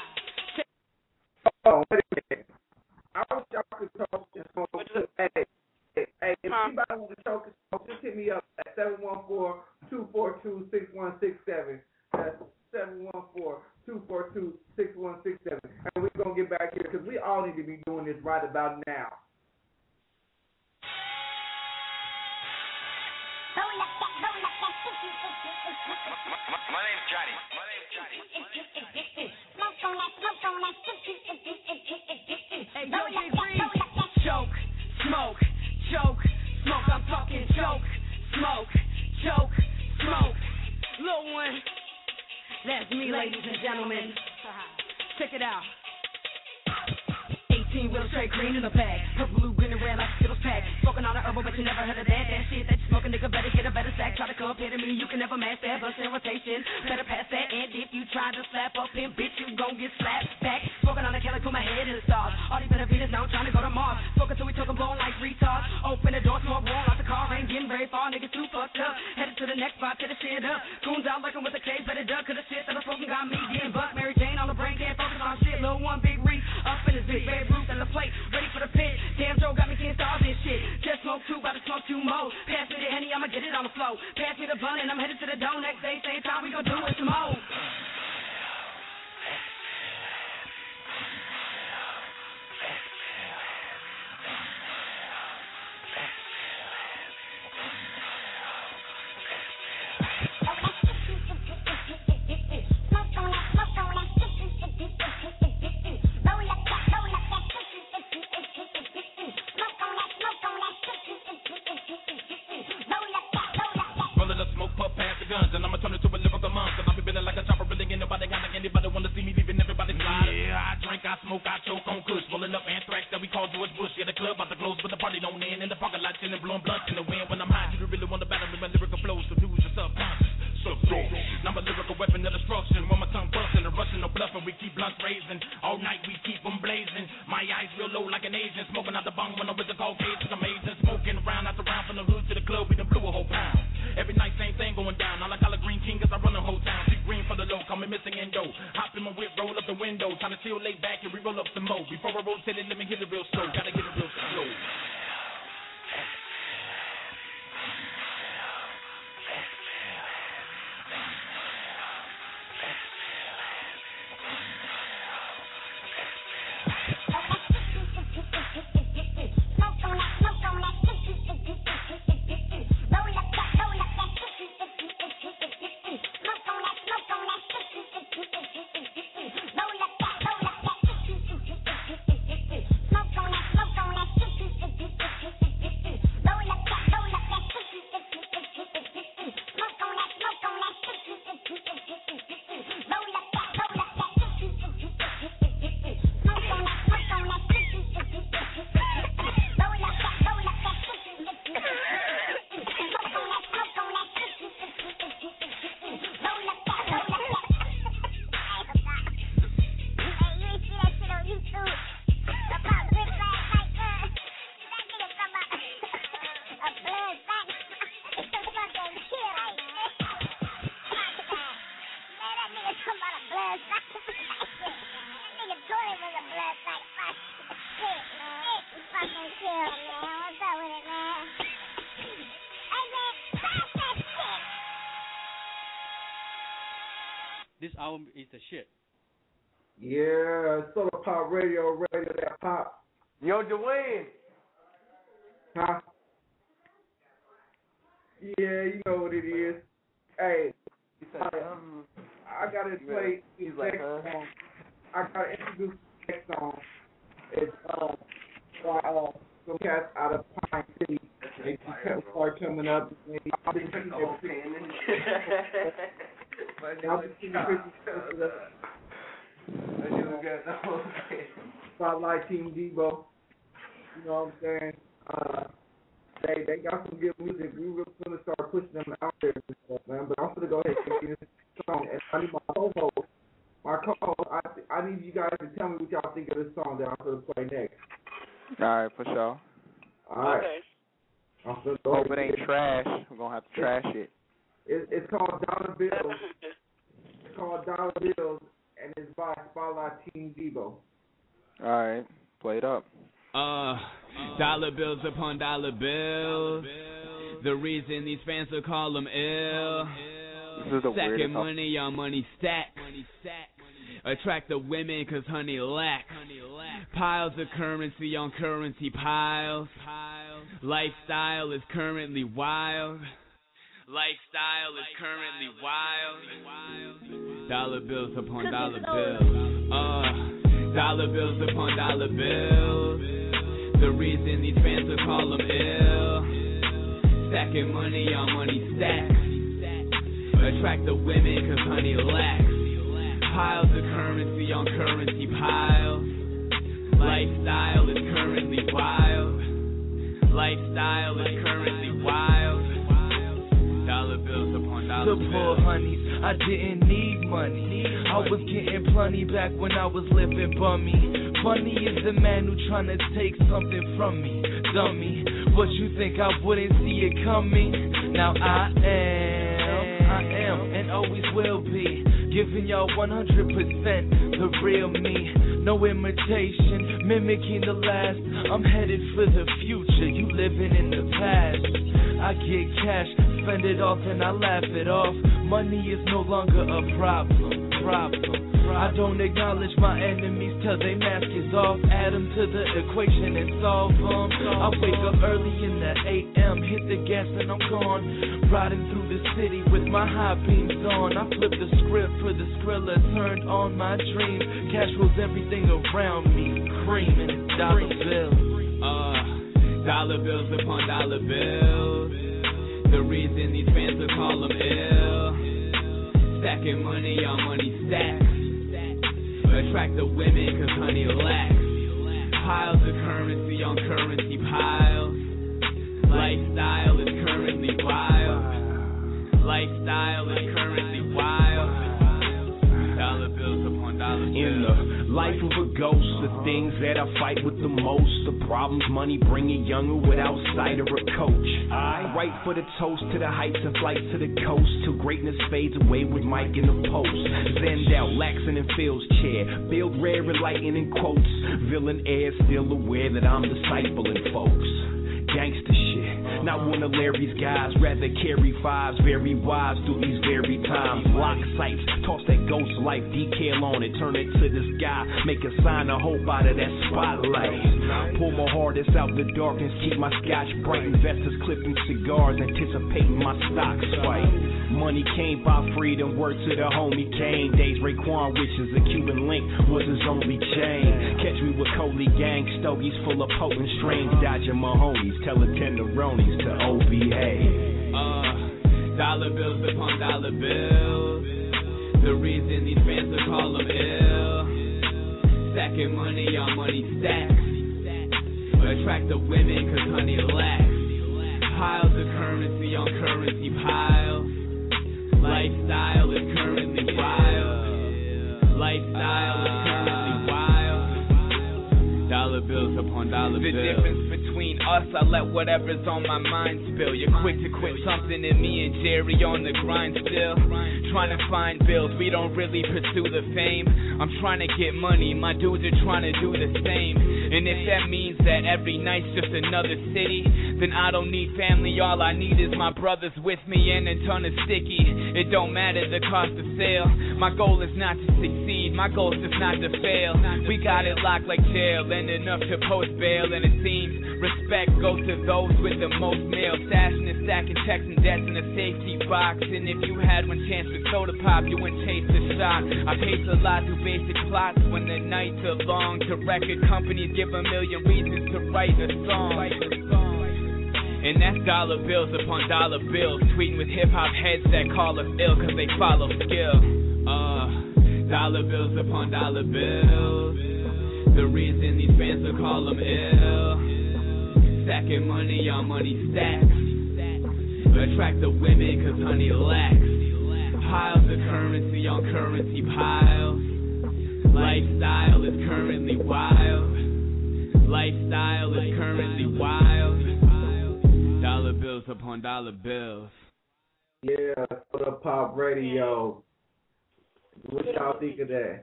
Oh, wait a minute. I wish y'all could talk and smoke. Hey, hey, hey, if huh? anybody wants to talk and smoke, just hit me up at seven one four, two four two, six one six seven. That's seven one four, two four two, six one six seven. And we're going to get back here because we all need to be doing this right about now. My name's Johnny. My name's Johnny. Smoke on that, smoke on that. Hey, yo, Big Reed. Choke, smoke, choke, smoke. I'm talking choke, smoke, choke, smoke. Little one. That's me, ladies and gentlemen. Check it out. eighteen wheeler straight green in the bag. Purple, blue, green, and red like a Skittles pack. Smoking on the herbal, but you never heard of that. That shit that you smoking, nigga, better get a better sack. Try to compare to me, you can never match that. Bust in rotation, better pass that. And if you try to slap up him, bitch, you gon' get slapped back. Smoking on the Kelly, put my head in the stars. All these better Venus, now I'm trying to go to Mars. Smoking till we took 'em blowing like retards. Open the door, smoke, roll out the car. Ain't getting very far, niggas too fucked up. Headed to the next spot, tear the shit up. Coons out looking with the K, better duck. Cause the shit that I'm smoking got me getting bucked. Mary Jane on the brain, can't focus on shit. Lil' one big reef, up in this bitch. Babe Ruth and the plate, ready for the pit. Damn Joe got me seeing stars and shit. Just smoke two, about to smoke two more. Pass me the Henny, I'ma get it on the floor. Pass me the blunt and I'm headed to the dough. Next day, same time, we gon' do it some more. Guns, and I'ma turn it to a lyrical monster. I'll be feeling like a chopper, really ain't nobody got like anybody wanna see me leaving everybody slide. Yeah, I drink, I smoke, I choke on kush, rolling up anthrax that we call George Bush. Yeah, the club about to close, but the party don't end. In the parking lot, chilling, blowing blunts in the wind. When I'm high, you really wanna battle me, my lyrical flows, so use your subconscious. Subconscious. Now I'm a lyrical weapon of destruction. When my tongue busting, and rushing, no bluffing, we keep blunts raising. All night we keep them blazing. My eyes real low like an Asian, smoking out the bong when I'm with the Caucasians. Amazing, smoking round after round from the hood to the club, we done blew a whole pound. Every night, same thing going down. All I call a green king, cause I run the whole town. See green for the low, call me missing endo. Hop in my whip, roll up the window. Trying to chill, lay back, and re-roll up some more. Before I rotate it, let me hit it real slow. Gotta get it real slow. This album is the shit. Yeah, Soda Pop Radio, Radio That Pop. Yo, Dwayne. Huh? Yeah, you know what it is. Hey, said, I, um, I gotta play he's the like, next uh, song. I gotta introduce the next song. It's um by uh some cats out of Pine City. They just start coming up. I've been seeing Spotlight Team Debo. You know what I'm saying? Uh, they they got some good music. We were gonna start pushing them out there, and stuff, man. But I'm gonna go ahead and get this song. And I need my co-host. My co-host. I I need you guys to tell me what y'all think of this song that I'm gonna play next. All right, for sure. All right. Okay. I'm gonna go Hope ahead it ain't and trash. We're gonna have to trash it. It, it's called Dollar Bills. It's called Dollar Bills, and it's by Spotlight Team Debo. All right, play it up. Uh, dollar bills upon dollar bills. The reason these fans will call them ill. This is the Stacking weirdest money on money stacks. Attract the women cause honey lacks. Piles of currency on currency piles. Lifestyle is currently wild. Lifestyle is currently wild. Dollar bills upon dollar bills. Uh, dollar bills upon dollar bills. The reason these fans will call them ill. Stacking money on money stacks. Attract the women cause honey lacks. Piles of currency on currency piles. Lifestyle Lifestyle is currently wild. Dollar bills upon dollar bills. The poor honeys, I didn't need money. I was getting plenty back when I was living bummy. Funny is the man who tryna take something from me. Dummy, what you think I wouldn't see it coming? Now I am, I am, and always will be. Giving y'all one hundred percent the real me. No imitation, mimicking the last. I'm headed for the future, you living in the past. I get cash, spend it all, then I laugh it off. Money is no longer a problem, problem. I don't acknowledge my enemies till they mask is off. Add them to the equation and solve them. I wake up early in the A M, hit the gas and I'm gone. Riding through the city with my high beams on. I flip the script for the Skrilla, turned on my dream. Cash rules everything around me, cream and it's dollar bills. Uh, dollar bills upon dollar bills. The reason these fans will call them ill. Stacking money on money stacks. Attract the women cause honey lacks. Piles of currency on currency piles. Lifestyle is currently wild. Lifestyle is currently wild. Dollar bills upon dollar bills. In the life of a ghost, the things that I fight with the most, the problems money bringing younger without sight or a coach. I write for the toast to the heights and flights to the coast, till greatness fades away with Mike in the post. Zend out, Laxon and Phil's chair, build rare and lightning quotes. Villain air still aware that I'm discipling folks. Gangsta shit, not one of Larry's guys. Rather carry fives, very wise through these very times. Lock sights, toss that ghost life decal on it, turn it to the sky, make a sign of hope out of that spotlight. Pull my hardest out the darkness, keep my scotch bright. Investors clipping cigars, anticipating my stock spike. Money came by freedom, word to the homie Kane. Days Raekwon wishes a Cuban link was his only chain. Catch me with Coley gang, stogies full of potent strains, dodging my homies. Telling tenderonis to O B A. Uh, dollar bills upon dollar bills. The reason these fans will call them ill. Stacking money on money stacks. Attract the women cause honey lacks. Piles of currency on currency piles. Lifestyle is currently wild. Lifestyle is currently wild. Dollar bills upon dollar bills. The difference between us, I let whatever's on my mind spill. You're quick to quit something and me and Jerry on the grind still. Trying to find bills, we don't really pursue the fame. I'm trying to get money, my dudes are trying to do the same. And if that means that every night's just another city, then I don't need family, all I need is my brothers with me and a ton of sticky. It don't matter the cost of sale, my goal is not to succeed, my goal is just not to fail. We got it locked like jail, and enough to post bail. And it seems respect goes to those with the most mail. Stashing and stacking checks and debts in a safety box. And if you had one chance with soda pop, you wouldn't chase the shot. I pace a lot through basic plots when the nights are long. To record companies give a million reasons to write a song. And that's dollar bills upon dollar bills. Tweeting with hip-hop heads that call us ill cause they follow skill. Uh, dollar bills upon dollar bills. The reason these fans will call them ill. Stacking money on money stacks. Attract the women cause honey lacks. Piles of currency on currency piles. Lifestyle is currently wild. Lifestyle is currently wild. Dollar bills upon dollar bills. Yeah, Soda Pop Radio. What y'all think of that?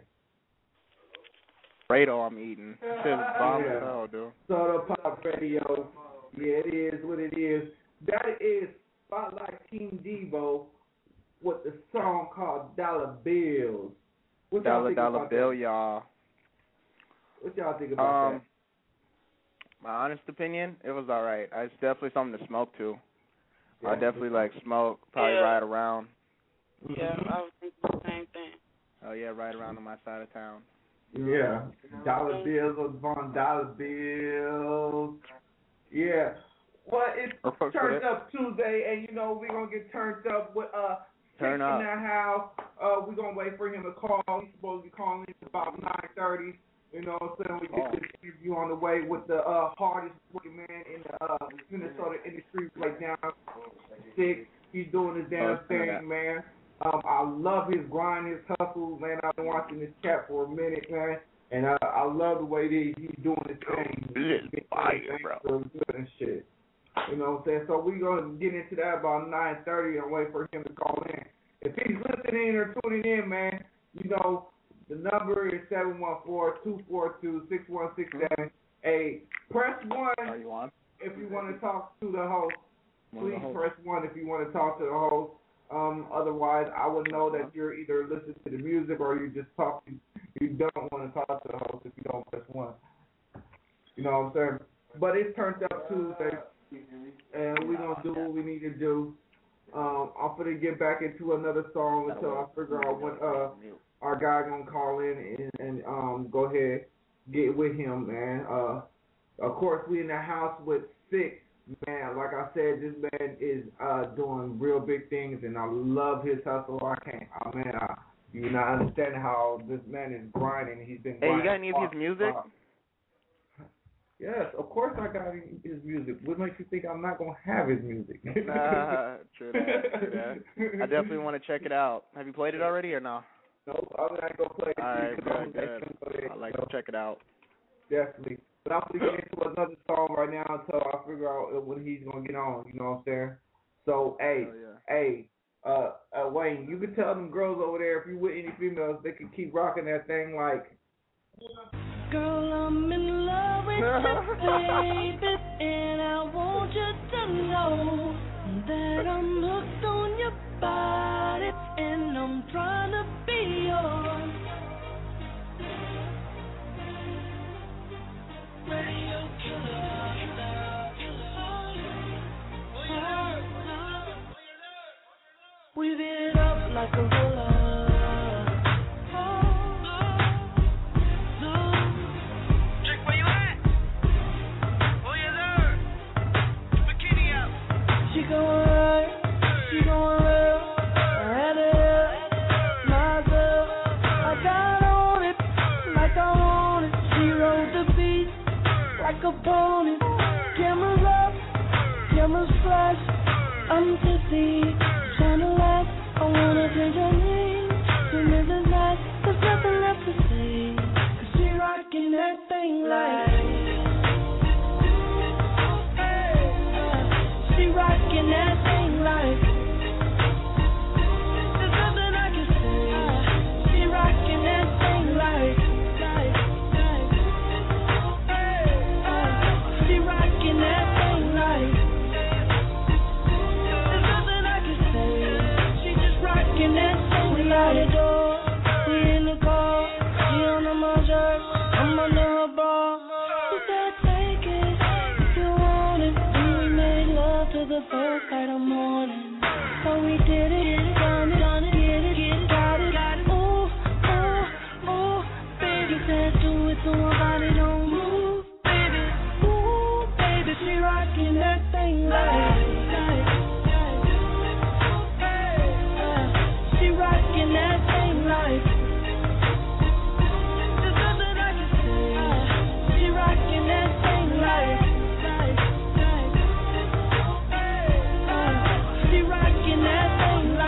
Radar I'm eating. Shit's bomb as Yeah. hell, dude. Soda Pop Radio. Yeah, it is what it is. That is Spotlight King Devo with the song called Dollar Bills. What y'all Dollar think dollar about bill, that? y'all. What y'all think about Um, my honest opinion, it was alright. It's definitely something to smoke to. Yeah. I definitely like smoke, probably Yeah. ride around. Yeah, I was thinking the same thing. Oh yeah, ride around on my side of town. that? Yeah. Dollar Bills on Dollar Bills. Yeah. Well, it's Or fuck with Turned it. Up Tuesday, and you know we're gonna get turned up with uh Turn Chick up. in the house. Uh, we're gonna wait for him to call. He's supposed to be calling about nine thirty. You know what I'm saying? We get this interview on the way with the uh, hardest working man in the uh, Minnesota industry right now. Six. He's doing his damn thing, man. Um, I love his grind, his hustle, man. I've been watching this cat for a minute, man. And uh, I love the way that he's doing his thing. He's fire, bro. So good and shit. You know what I'm saying? So we're going to get into that about nine thirty and wait for him to call in. If he's listening or tuning in, man, you know, the number is seven one four, two four two, six one six seven. Hey, press one Are you on? if you want to talk to the host. One Please the host. press one if you want to talk to the host. Um, otherwise, I would know that you're either listening to the music or you just talking. You don't want to talk to the host if you don't press one. You know what I'm saying? But it's turned up Tuesday, and we're going to do what we need to do. Um, I'm going to get back into another song until I figure out when uh, our guy going to call in and, and um, go ahead, get with him, man. Uh, of course, we in the house with Six. Man, like I said, this man is uh, doing real big things, and I love his hustle. I can't, oh, man, I, you not understand how this man is grinding. He's been Hey, grinding. you got any of his music? Uh, yes, of course I got his music. What makes you think I'm not going to have his music? uh, true that, true that. I definitely want to check it out. Have you played it already or no? No, I'm not going to play it. All right, good, good. I'd like to check it out. Definitely. But I'm going to get into another song right now until I figure out when he's going to get on, you know what I'm saying? So, hey, oh, yeah. hey, uh, uh, Wayne, you can tell them girls over there, if you with any females, they can keep rocking that thing like... Girl, I'm in love with you, baby, and I want you to know that I'm hooked on your body, and I'm trying to be yours. Radio killer, we beat it up like a roller. Chick, where you at? Oh, yes, sir. Bikini out. She gon' hurt, she gon' hurt. I had it myself. I got on it like I want it. She rode the beat like a pony. Cameras up, cameras flash. I'm tipsy, trying to laugh. I wanna change your name to Missus Nice. There's nothing left to say, 'cause she rockin' that thing like. Hey, she rockin' that thing like. There's nothing I can say. She rockin' that thing like. like, like. Hey, she rockin' that thing like. Rockin' that thing, we out the door, we in the car, she under my shirt, I'm under her bra. She said take it, if you want it, and we made love to the first light of morning. So we did it, done it, done it, get it, get it, got it, got it. Ooh, ooh, ooh, baby said do it so my body don't move, baby. Ooh, baby, she rockin' that thing like. Rockin' that thing like. There's nothing I can say. She rockin' that thing like. like, like. She rockin' that thing like.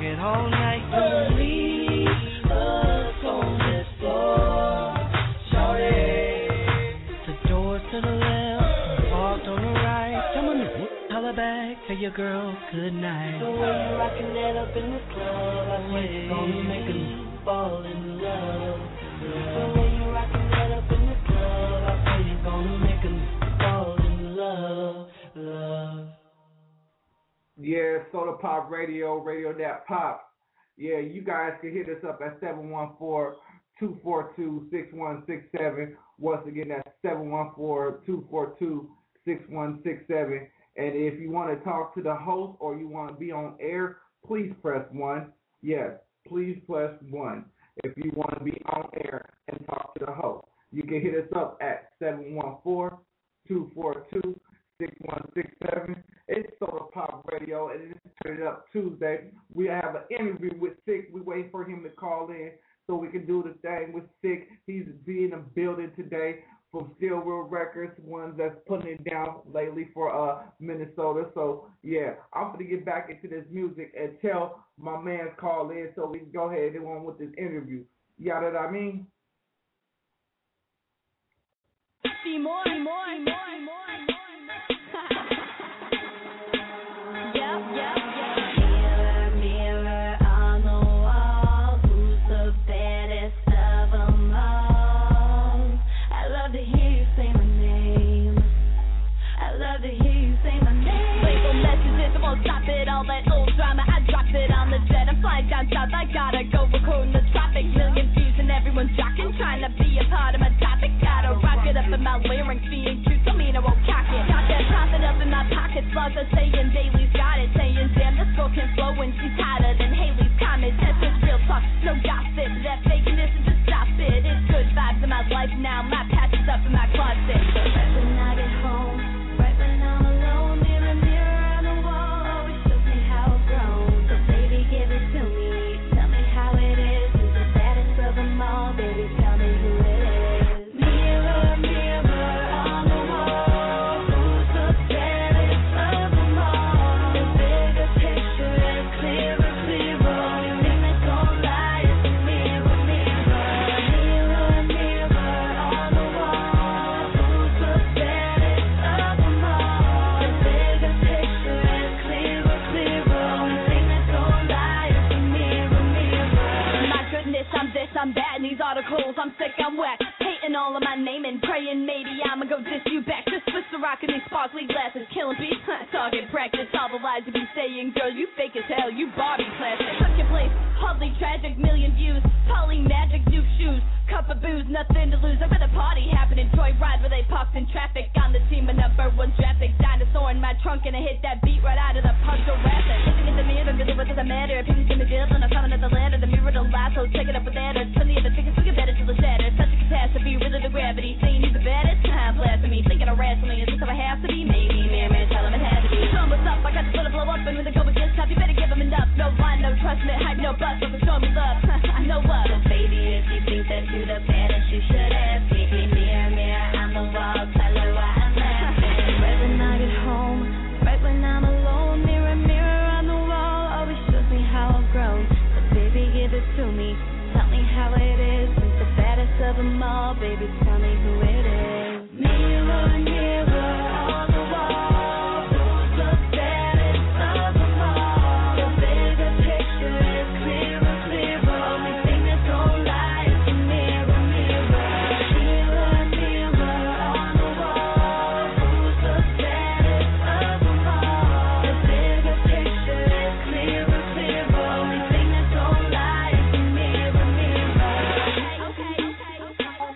it all night. Don't leave us on this floor, shorty. The doors to the left, parked on the right. Come on, holla back, tell your girl good night. The way you rockin' that up in the club, I swear it's gonna make them fall in love. The way you rockin' that up in the club, I swear it's gonna make them fall in love, love. Yeah, Soda Pop Radio, Radio That Pop. Yeah, you guys can hit us up at seven one four, two four two, six one six seven. Once again, that's seven one four, two four two, six one six seven. And if you want to talk to the host or you want to be on air, please press one. Yes, please press one. If you want to be on air and talk to the host, you can hit us up at seven one four, two four two, six one six seven. It's Soda Pop Radio, and it's Turn It Up Tuesday. We have an interview with Sick. We wait for him to call in so we can do the thing with Sick. He's being a building today from Steel Wheel Records, one that's putting it down lately for uh Minnesota. So, yeah, I'm going to get back into this music and tell my man call in so we can go ahead and go on with this interview. You know what I mean? See more, more, more, more, more. Yep, yep, yep. Mirror, mirror on the wall, who's the baddest of them all? I love to hear you say my name. I love to hear you say my name. Label messages, I won't stop it. All that old drama, I dropped it on the jet. I'm flying down south, I gotta go recording the traffic. Million views and everyone's jocking, trying to be a part of my topic. Gotta rock it up in my lyrics, being cute, don't mean I won't cock it. Got that profit up in my pockets, blogs are saying Daly's got it. Saying, damn, this girl can flow when she's hotter than Haley's comments. That's just real talk, no gossip. That fakeness and just stop it. It's good vibes in my life now, my patch is up in my closet. Right when I get home, right when I'm alone, mirror, mirror on the wall, always shows me how I've grown. So baby, give it to me, tell me how it is. Who's the baddest of them all, baby, tell me who it is. Mirror, mirror on the wall, who's the baddest of them all? The bigger picture is clearer, clearer. You think that's gon' lie, it's a mirror, mirror. Mirror, mirror on the wall, who's the baddest of them all? The bigger picture is clearer, clearer. You think that's gon' lie, it's a mirror, mirror. My goodness, I'm this, I'm that, and these articles, I'm sick, I'm whack. Hating all of my name and praying maybe I'ma go diss you back. Just switch the rock in these sparkly glasses, killing beats. Target practice, all the lies you be saying, girl, you fake as hell, you Barbie plastic. Fuck your place, hardly tragic, million views, poly magic, new shoes, cup of booze, nothing to lose. I bet a party happened in Joyride where they parked in traffic. On the team, a number one traffic dinosaur in my trunk, and I hit that beat right out of the punk Jurassic. Looking in the mirror, really what does it matter? Opinions in the deal, and I'm coming at the ladder. The mirror don't lie, so take it up with that. Or plenty of the tickets, we get better till it's shattered. Such a catastrophe, really the gravity. Saying he's the baddest, I'm blasphemy. Thinking of wrestling, is this how I have to be? Maybe, man, man, tell him it has to be. Show him what's up, I got to sort of blow up, and when they go against top, you better give him enough. No line, no trust, me, hype, no bust, so show me love. I know what. So baby, if you think that you the baddest, you should have me. Mirror, mirror on the wall, tell her why I'm laughing. Right when I get home, right when I'm alone, mirror, mirror on the wall, always shows me how I've grown. So baby, give it to me, tell me how it is. Who's the baddest of them all, baby, tell me who it is. Mirror, mirror on the wall, who's the baddest of them all? The bigger picture is clearer, clearer. Only thing that's gon' lie is the mirror, mirror. Mirror, mirror on the wall, who's the baddest of them all? The bigger picture is clearer, clearer. Only thing that's gon' lie is the mirror, mirror. Okay, okay, okay.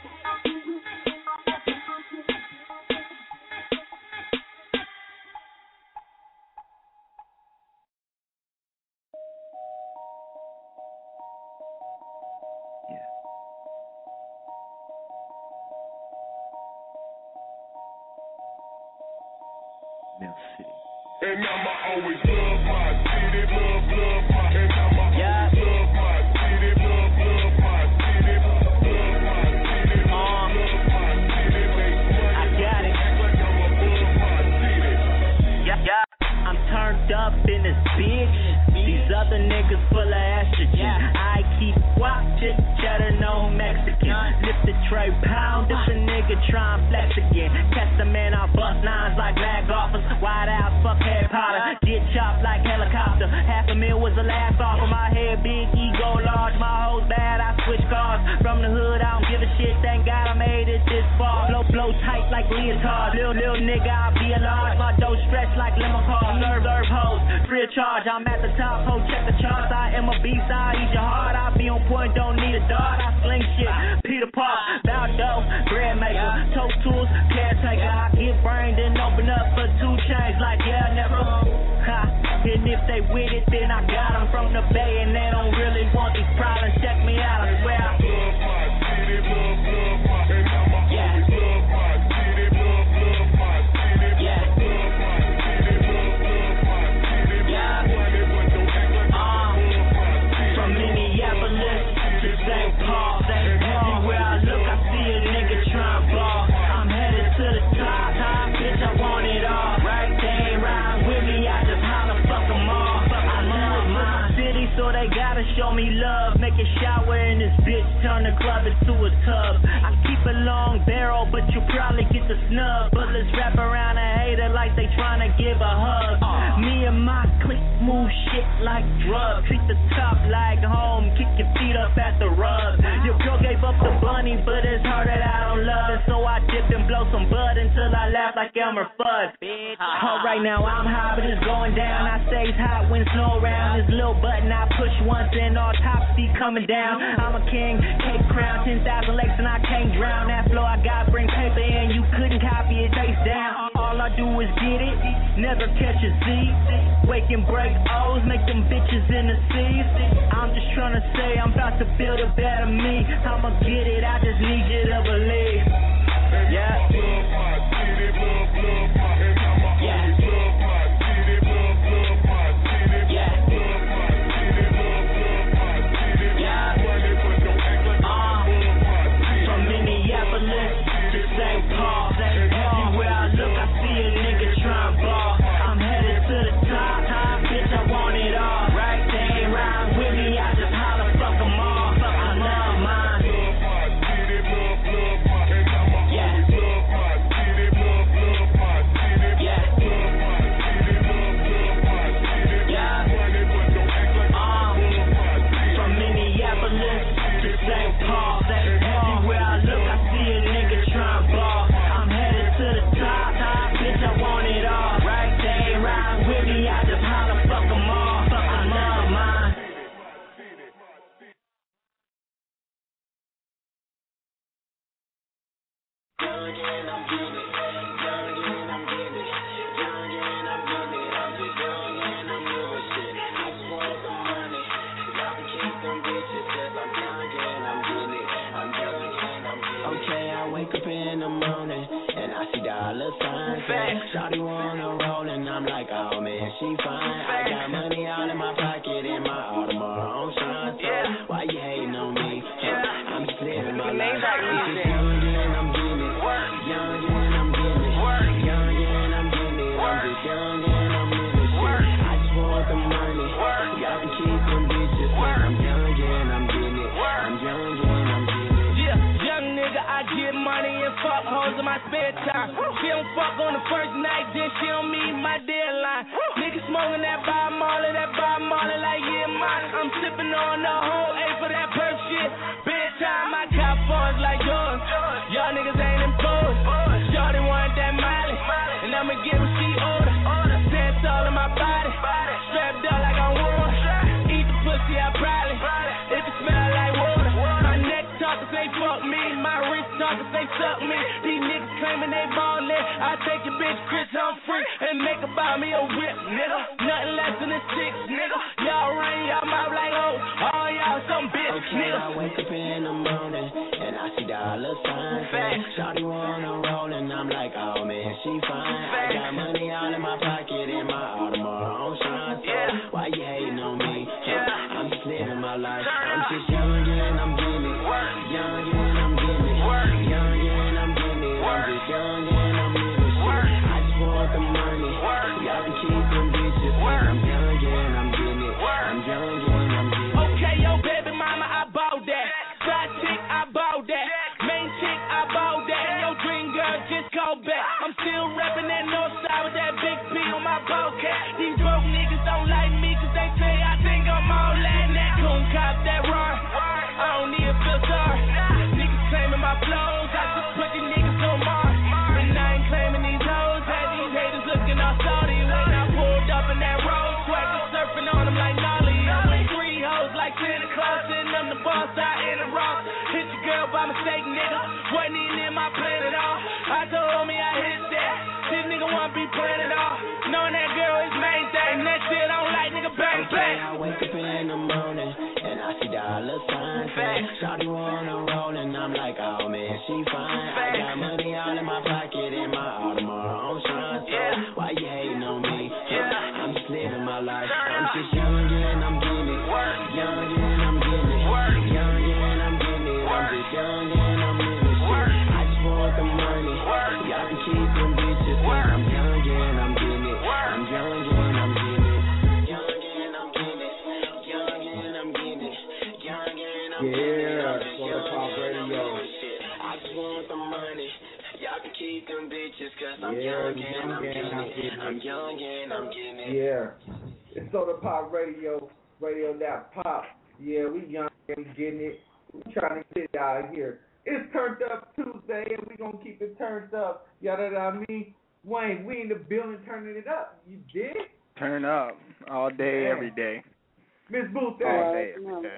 And I'ma always love my city, love, love my, and I'ma Yeah. always love my city, love, love my city, love my city, love, love my city, make money, I got it. act like I'm above my city. Yeah, yeah. I'm turned up in this bitch. These other niggas full of estrogen. I keep guap, chit cheddar, no Mexican. Lift the tray, pound if a nigga try and flex again. Catch the man, I bust nines like lag golfers. Wide out, fuck Harry Potter. Get chopped like helicopter. Half a mil was the last offer. My head big, ego large. My hoes bad, I switch cars. From the hood, I don't give a shit. Thank God I made it this far. Blow, blow tight like leotard. Little, little nigga, I'll be a large. My dough stretched like lemon cars. Serve, serve hoes, free of charge. I'm at the top, ho, check the charts. I am a beast, I eat your heart. I be on point, don't need a dart. I sling shit, Peter Park, Valdo, bread maker, toe tools, caretaker. I get brain, then open up for two chains like yeah, never. Ha. And if they with it, then I got them from the bay, and they don't really want these problems. Check me out, I swear. I love my city, love, love my city, yeah. Love my city, love, love my city, yeah. Love my city, love, love my city, yeah. Uh, from Minneapolis to Saint Paul, everywhere I look, I see a nigga trying ball. I'm headed to the top, top, bitch, I want it all. Right, they ain't riding with me, I just holler, fuck them all. I love my city, so they gotta show me love. Make a shower in this bitch, turn the club into a tub. I keep a long barrel, but you probably get the snub. Bullets wrap around a hater like they tryna give a hug. Me and my clique move shit like drugs. Treat the top like home, kick your feet up at the rug. Your girl gave up the bunny, but it's her that I don't love. And so I dip and blow some bud until I laugh like Elmer Fudd. Oh, right now I'm high, but it's going down. I stays hot when snow around. This little button I push once and all top speed coming down. I'm a king, cape crown, ten thousand legs and I can't drown. That flow I got bring paper in, you couldn't copy it, face down. All I do is get it, never catch a Z. Wake and break O's, make them bitches in the seas. I'm just trying to say I'm about to build a better me. I'ma get it, I just need you to believe. Yeah. Love my city, love, love my city. Yeah. Love my city, love, love my city. Yeah. Love my city, love, love my city. Yeah. Uh, from Minneapolis to Saint Paul, everywhere I look, I see a nigga trying ball. I'm headed to the top, top, bitch, I want it all. Right, they ain't riding with me, I just holler, fuck them all. I love mine. Love my city, love, love my city. Yeah. Love my city, love, love my city. Yeah. Love my city, love, love my city. Yeah. Uh, from Minneapolis to Saint Paul, everywhere I look, I see a nigga trying ball. I'm headed to the top, top, bitch, I want it all. Right, they ain't riding with me, I just holler, fuck them all. I love mine. Young and I'm getting it, young and I'm getting it, young and I'm getting it, I'm just young and I'm doing shit. I just want the money, y'all can keep them bitches, cause I'm young and I'm getting it, I'm young and I'm getting it. Okay, I wake up in the morning, and I see dollar signs, shawty wanna roll, and I'm like, oh man, she fine. I got money all in my pocket, and my Audemars on shine, so why you hating on me? I'm just living my life, I'm just young and I'm getting it. Young and I'm getting it. Young and I'm getting it. I'm just young and I'm in this shit. I just want the money. Y'all can keep them bitches. I'm young and I'm getting it. I'm young and I'm getting it. Yeah, young nigga, I get money and fuck hoes in my spare time. She don't fuck on the first night, then she don't meet my deadline. Nigga smoking that Bob Marley, that Bob Marley like yeah, mine. I'm sipping on the whole A for that perp shit. Bedtime, I cop phones like yours. Y'all niggas ain't imposed. Shorty want that Miley, and I'ma get what she order. Pants all in my body, strapped up like I'm war. Eat the pussy, I probably. If it smell like water. My neck talking say fuck me, my wrist talking say suck me. These niggas claiming they ballin'. I take your bitch Chris Humphrey and make her buy me a whip, nigga. Nothing less than a six, nigga. Y'all run y'all mouth like hoes. All y'all some bitch, okay, nigga. I wake up in the morning and I see dollar signs. Shawty wanna roll and I'm like, oh man, she fine. I got money all in my pocket and my Audemars on shine. So why you hating on me? I'm just living my life. I'm just young and I'm getting it. Young and I'm getting it. Young and I'm getting it. I'm just young and I'm living shit. I just want the money. Y'all can keep them bitches. hope niggas don't like me, cause they say I think I'm all that. That coon cop that run. I don't need a filter. Niggas claiming my flows, I just put the niggas on Mars. And I ain't claiming these hoes, had these haters looking all salty when I pulled up in that road. Swagger surfing on them like Nolly. I'm with three hoes like Santa Claus, and I'm the boss out in the Ross. Hit your girl by mistake, nigga. Wasn't even in my plan at all. I told me I hit that. This nigga wanna be playing it all. Knowing that girl is main thing. That shit I don't like, nigga, bang, bang. I wake up in the morning and I see dollar signs. Shawty wanna roll and I'm like, oh man, she fine. I got money all in my pocket and my Audemars on shine. So why you hating on me? I'm just living my life. I'm just young and I'm getting it. Young and I'm getting it. Young and I'm getting it. I'm just young and I'm living shit. I just want the money. Y'all can keep them bitches. I'm young and I'm getting it. I'm young and I'm getting it. Young and I'm getting it. Young and I'm getting it. Young and I'm getting it. Yeah, Soda Pop Radio. I just want the money. Y'all can keep them bitches, cause I'm Yeah, young young and I'm and getting I'm it. getting I'm young and I'm getting it. Yeah. It's Soda Pop Radio, Radio That Pop. Yeah, we young and we getting it. We trying to get it out of here. It's Turned Up Tuesday, and we gonna keep it turned up. Yada yada me. Wayne, we in the building turning it up. You did? Turn up all day, Yeah. every day. Miss Booth, All day, every day.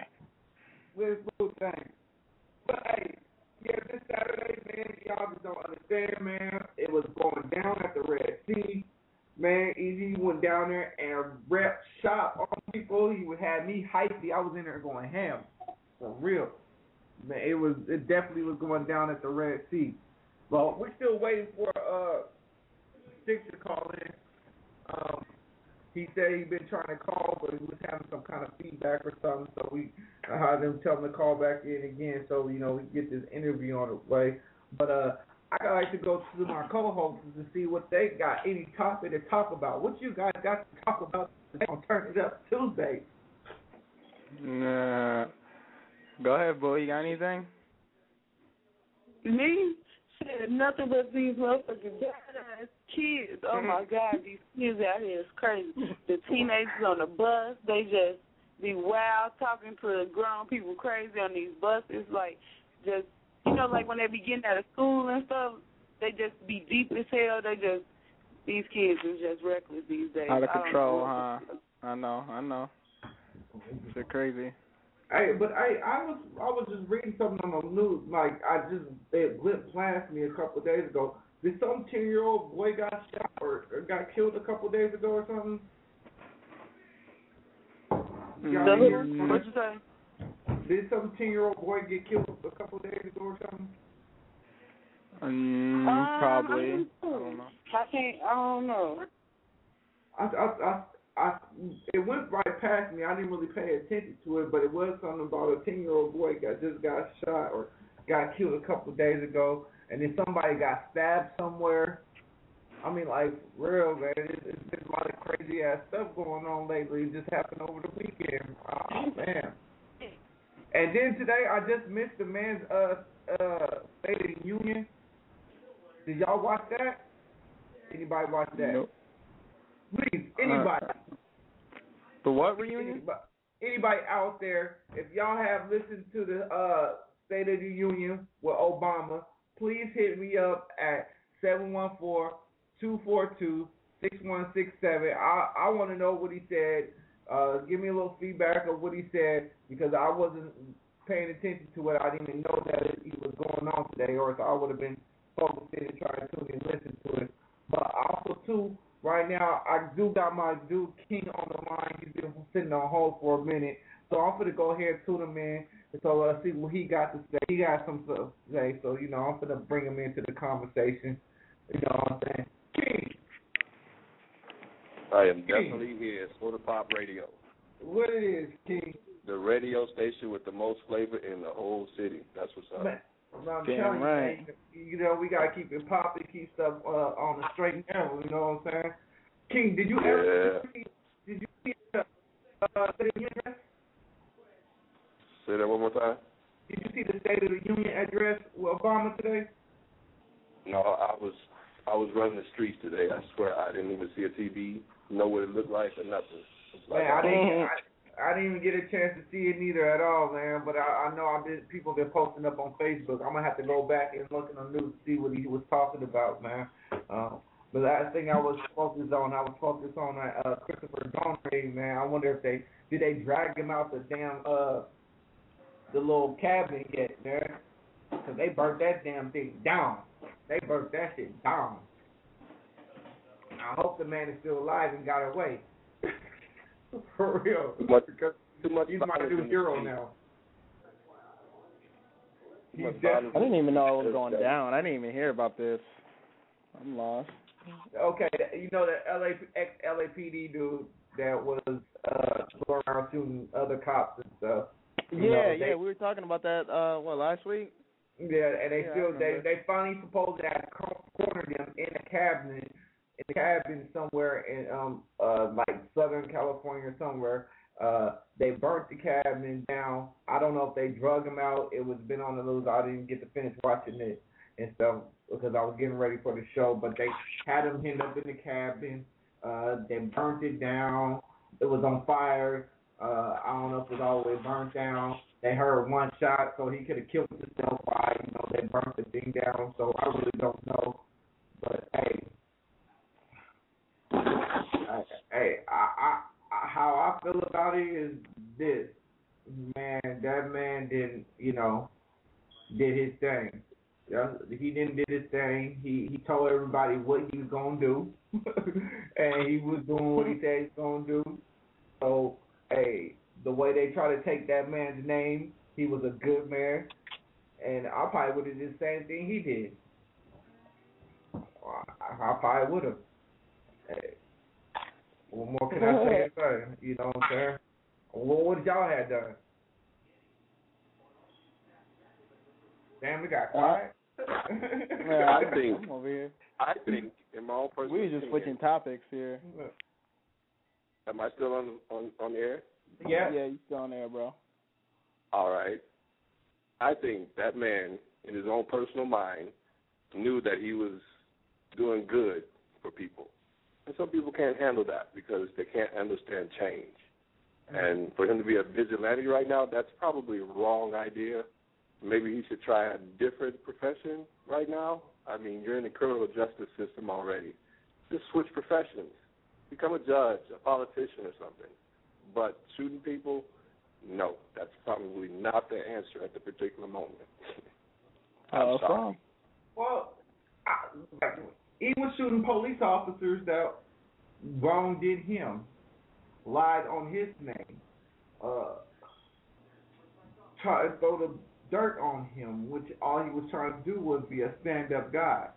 Miss Booth, thing. But hey, yeah, this Saturday, man, y'all just don't understand, man. It was going down at the Red Sea. Man, Easy went down there and rep shot on people. He would have me hypey. I was in there going ham. For real. Man, it was it definitely was going down at the Red Sea. But we're still waiting for uh Six to call in. Um he said he'd been trying to call, but he was having some kind of feedback or something, so we had him tell him to call back in again so, you know, we get this interview on the way. But uh I like to go to my co-hosts to see what they got, any topic to talk about. What you guys got to talk about today on Turn It Up Tuesday? Nah. Go ahead, boy. You got anything? Me? Shit, nothing but these motherfucking badass kids. Oh my God, these kids out here is crazy. The teenagers on the bus, they just be wild talking to grown people crazy on these buses. Like, just, you know, like when they be getting out of school and stuff, they just be deep as hell. They just, these kids is just reckless these days. Out of control, huh? I know, I know. They're crazy. Hey, but I, I was I was just reading something on the news. Like I just it blipped past me a couple of days ago. Did some ten year old boy got shot or, or got killed a couple of days ago or something? Mm-hmm. What'd you say? Did some ten year old boy get killed a couple of days ago or something? Um, um, probably. I don't know. I can't. I don't know. I I I. I, it went right past me. I didn't really pay attention to it, but it was something about a ten-year-old boy got just got shot or got killed a couple of days ago, and then somebody got stabbed somewhere. I mean, like, real, man. It's, it's been a lot of crazy-ass stuff going on lately. It just happened over the weekend. Oh, man. And then today, I just missed the man's uh, uh, State of the Union. Did y'all watch that? Anybody watch that? Nope. Please, anybody. Uh, the what reunion? Anybody, anybody out there, if y'all have listened to the uh, State of the Union with Obama, please hit me up at seven one four, two four two, six one six seven. I, I want to know what he said. Uh, give me a little feedback of what he said because I wasn't paying attention to it. I didn't even know that it, it was going on today, or else I would have been focused in and trying to tune and listen to it. But also, too, right now, I do got my dude King on the line. He's been sitting on hold for a minute. So I'm going to go ahead and tune him in so uh, see what he got to say. He got some stuff to say. So, you know, I'm going to bring him into the conversation. You know what I'm saying? King. I am definitely here. Soda Pop Radio. What it is, King? The radio station with the most flavor in the whole city. That's what's up. Man, I'm Damn telling right. you, you know, we got to keep it popping, keep stuff uh, on the straight and narrow. You know what I'm saying? King, did you Yeah. ever see, did you see the uh, State of the Union address? Say that one more time. Did you see the State of the Union address with Obama today? No, I was I was running the streets today. I swear I didn't even see a T V, know what it looked like or nothing. Like, man, I didn't. I, I didn't even get a chance to see it neither at all, man. But I, I know I've been people been posting up on Facebook. I'm gonna have to go back and look in the news to see what he was talking about, man. Um, but the last thing I was focused on, I was focused on uh, Christopher Gonre, man. I wonder if they did they drag him out the damn uh the little cabin yet, man? Cause they burnt that damn thing down. They burnt that shit down. I hope the man is still alive and got away. For real. Too much, because too much he's my new hero now. He's I didn't even know it was going down. I didn't even hear about this. I'm lost. Okay, you know that L A ex L A P D dude that was uh, going around shooting other cops and stuff. You yeah, know, they, yeah, we were talking about that. Uh, what last week? Yeah, and they yeah, still they they finally supposed to have cornered him in a cabin in a cabin somewhere in um uh like Southern California or somewhere. Uh, they burnt the cabin down. I don't know if they drug him out. It was been on the news. I didn't get to finish watching it and stuff because I was getting ready for the show. But they had him hid up in the cabin. Uh, they burnt it down. It was on fire. Uh, I don't know if it was all the way burnt down. They heard one shot, so he could have killed himself by, you know, they burnt the thing down. So I really don't know. But hey, I, hey, I, I, I, how I feel about it is this, man. That man didn't, you know, did his thing. Yeah, he didn't did his thing. He he told everybody what he was gonna do, and he was doing what he said he's gonna do. So hey, the way they try to take that man's name, he was a good man, and I probably would have did the same thing he did. I, I probably would have. Hey, what more can I say? Say? You know what I'm saying? What would y'all have done? Damn, we got quiet. Man, I think I'm over here. I think in my own personal we were just opinion, switching topics here. Am I still on on on the air? Yeah. Yeah, you still on there, bro. All right. I think that man, in his own personal mind, knew that he was doing good for people. And some people can't handle that because they can't understand change. And for him to be a vigilante right now, that's probably a wrong idea. Maybe he should try a different profession right now. I mean, you're in the criminal justice system already. Just switch professions. Become a judge, a politician or something. But shooting people, no, that's probably not the answer at the particular moment. I'm oh, sorry. Well, I, like, even shooting police officers that wrong did him, lied on his name, uh, tried to throw the dirt on him, which all he was trying to do was be a stand-up guy.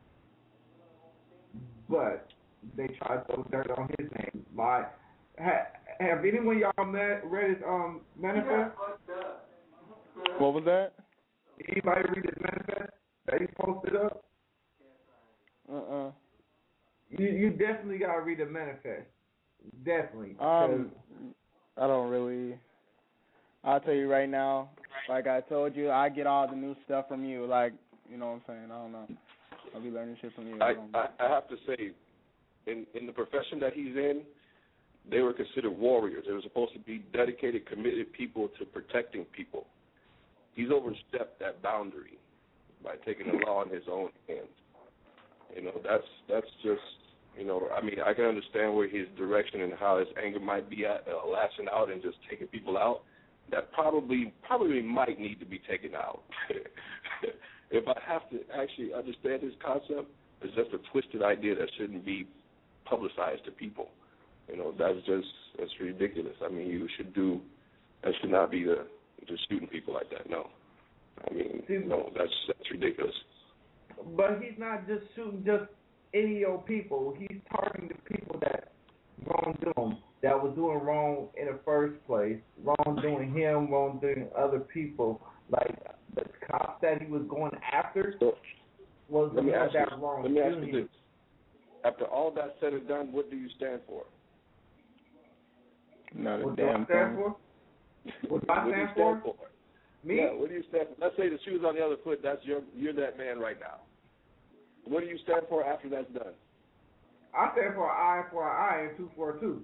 But they tried to throw dirt on his name. Lied. Ha, have anyone of y'all met, read his um, manifest? What was that? Anybody read his manifest that he posted up? Uh-uh. You you definitely gotta read the manifest. Definitely. Um, I don't really. I'll tell you right now. Like I told you, I get all the new stuff from you. Like, you know what I'm saying? I don't know. I'll be learning shit from you. I, I, I have to say, in in the profession that he's in, they were considered warriors. They were supposed to be dedicated, committed people to protecting people. He's overstepped that boundary by taking the law in his own hands. You know, that's that's just, you know, I mean, I can understand where his direction and how his anger might be at, uh, lashing out and just taking people out. That probably probably might need to be taken out. If I have to actually understand his concept, it's just a twisted idea that shouldn't be publicized to people. You know, that's just, that's ridiculous. I mean, you should do, that should not be the, just shooting people like that, no. I mean, no, that's, that's ridiculous. But he's not just shooting just any old people. He's targeting the people that wrongdoing, that was doing wrong in the first place, wrongdoing him, wrongdoing other people. Like the cops that he was going after so, was the one that wrong. Let me ask you this. After all that said and done, what do you stand for? Not a what damn do I stand thing. for? What do I what stand, do you for? stand for? Me? Yeah, what do you stand for? Let's say the shoe's on the other foot. That's your, you're that man right now. what do you stand for after that's done? I stand for an eye for an eye and two for a two.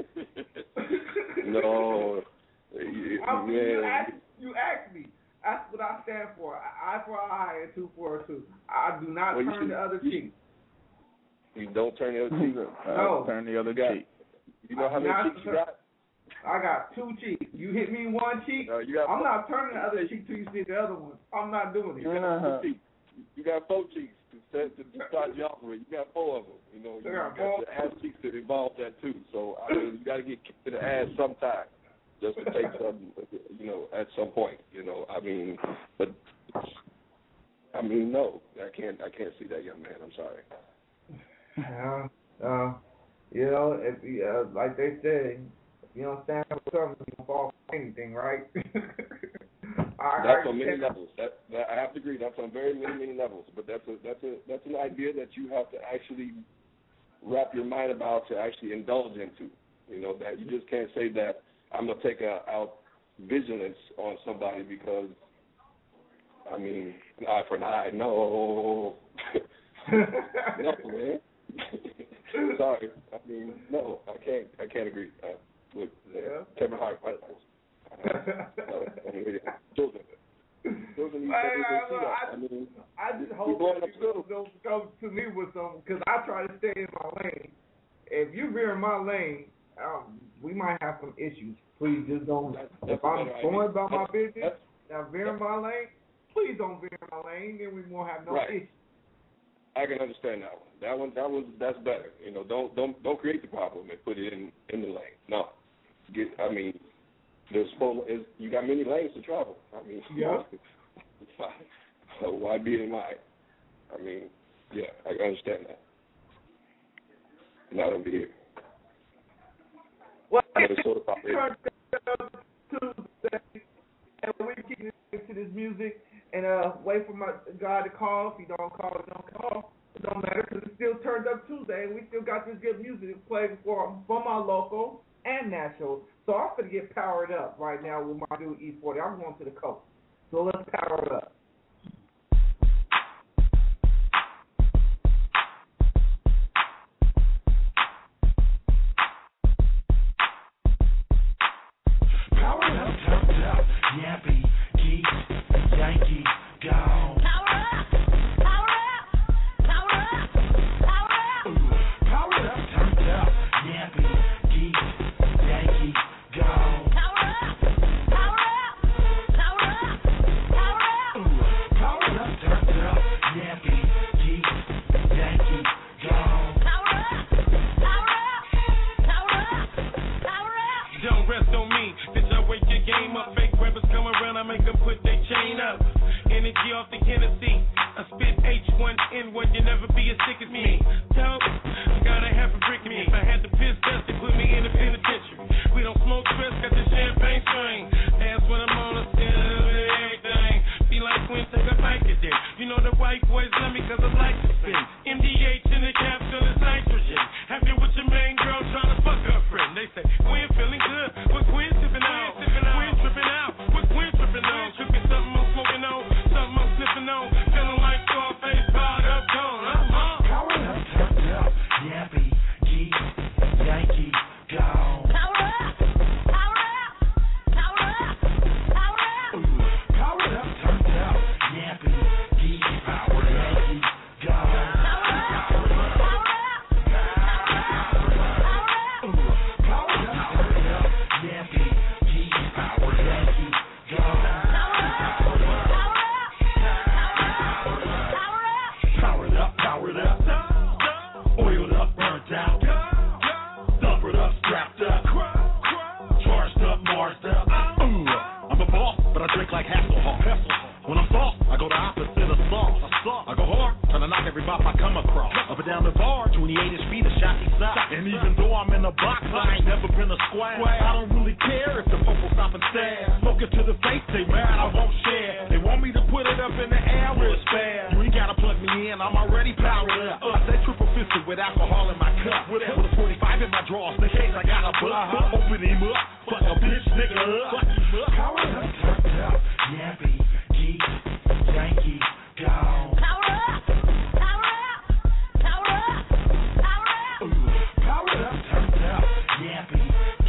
No. I mean, yeah. you, asked, you asked me. That's what I stand for. An eye for an eye and two for a two. I do not well, turn should, the other you, cheek. You don't turn the other cheek? No. Turn the other you got, cheek. You know how many not cheeks you got? I got two cheeks. You hit me one cheek, no, you got I'm four, not turning the other cheek till you see the other one. I'm not doing it. You got four cheeks. You got four cheeks to, to start you off with. You got four of them. You know, you got, got the ass cheeks that involve that too. So I mean, you got to get kicked in the ass sometime, just to take some, you know, at some point. You know, I mean, but I mean, no, I can't. I can't see that young man. I'm sorry. Yeah. Uh, you know, if you, uh, like they say, if you don't stand for something, you don't fall for anything, right? I, that's I on many levels. That, that I have to agree. That's on very many, many levels. But that's a that's a that's an idea that you have to actually wrap your mind about to actually indulge into. You know, that you just can't say that I'm gonna take a, out vigilance on somebody because I mean, an eye for an eye. No, no, man. Sorry, I mean, no, I can't. I can't agree. Uh, with uh, yeah. Kevin Hart, White House. Uh, anyway, children. Children need I, to I, see that. I, I mean, I just hope that you don't come to me with some, because I try to stay in my lane. If you veer in my lane, um, we might have some issues. Please just don't. That's, that's if I'm going about my that's, business, that's, now veer in my lane, please don't veer in my lane, then we won't have no right. issues. I can understand that one. That one, that was that's better. You know, don't don't don't create the problem and put it in, in the lane. No, get. I mean, there's four. Is, you got many lanes to travel. I mean, yeah. So why be in mine? I mean, yeah, I can understand that. Not over here. Well, Minnesota pop Tuesday, and we keep listening to this music and uh wait for my God to call. If he don't call, he don't call. It don't matter because it's still Turned Up Tuesday, and we still got this good music to play for from our local and national. So I'm gonna get powered up right now with my new E forty. I'm going to the coast. So let's power it up. Yappy, geek, Yankee, go. Power up, power up, power up, power up. Ooh, power up, turned up, Yappy, geek, Yankee, go. Power up, power up, power up, power up. Ooh, power up, turned up, Yappy, geek, Yankee, go. Power up, power up, power up, power up. Don't rest on me, bitch, I wake your game up. Fake rappers come around, I make them put their chain up. Energy off the Hennessy, I spit H one N one, you never be as sick as me. Dope, I got a half a brick in me. If I had to piss dust, they put me in the penitentiary. We don't smoke stress, got the champagne string. That's when I'm on a still everything. Be like Queen, take a bike a day. You know the white boys love me cause I like to spin. M D H in the capsule is nitrogen. Happy with your main girl trying to fuck her friend. They say, Quinn feeling good, what Quinn sipping out? Quinn tripping out, what Quinn tripping on? Could be something I'm smoking on, something I'm sniffing on. Feeling like Scarface, powered up, gone. I'm on. Power up, turned up, Yappy, geek, Yankee, go. Power up, power up, power up, power up. Ooh, power up, turned up, Yappy, geek, power Yankee, go. Power up, power up, power up, power up. Ooh, power up, turned up, Yappy, geek, power Yankee, go. Powered up, powered up, oiled up, burnt out, thumpered up, strapped up, charged up, marched up. Ooh, I'm a boss, but I drink like Hasselhoff. When I'm soft, I go the opposite of soft. I go hard, trying to knock every bop I come across. Up and down the bar, twenty-eight inch feet, a shot each side. And even though I'm in a box, I ain't never been a square. I don't really care if the popo stop and stare. Smoke it to the face, they mad, I won't share. They want me to put it up in the air real spare. You ain't gotta plug me in, I'm already powered up. I say triple fisted with alcohol in my cup. With a forty-five in my drawers, in case I got a butt. Open him up, fuck a bitch nigga up. Powered up, turned up, Yappy, geek, Yankee, go. Power up, power up,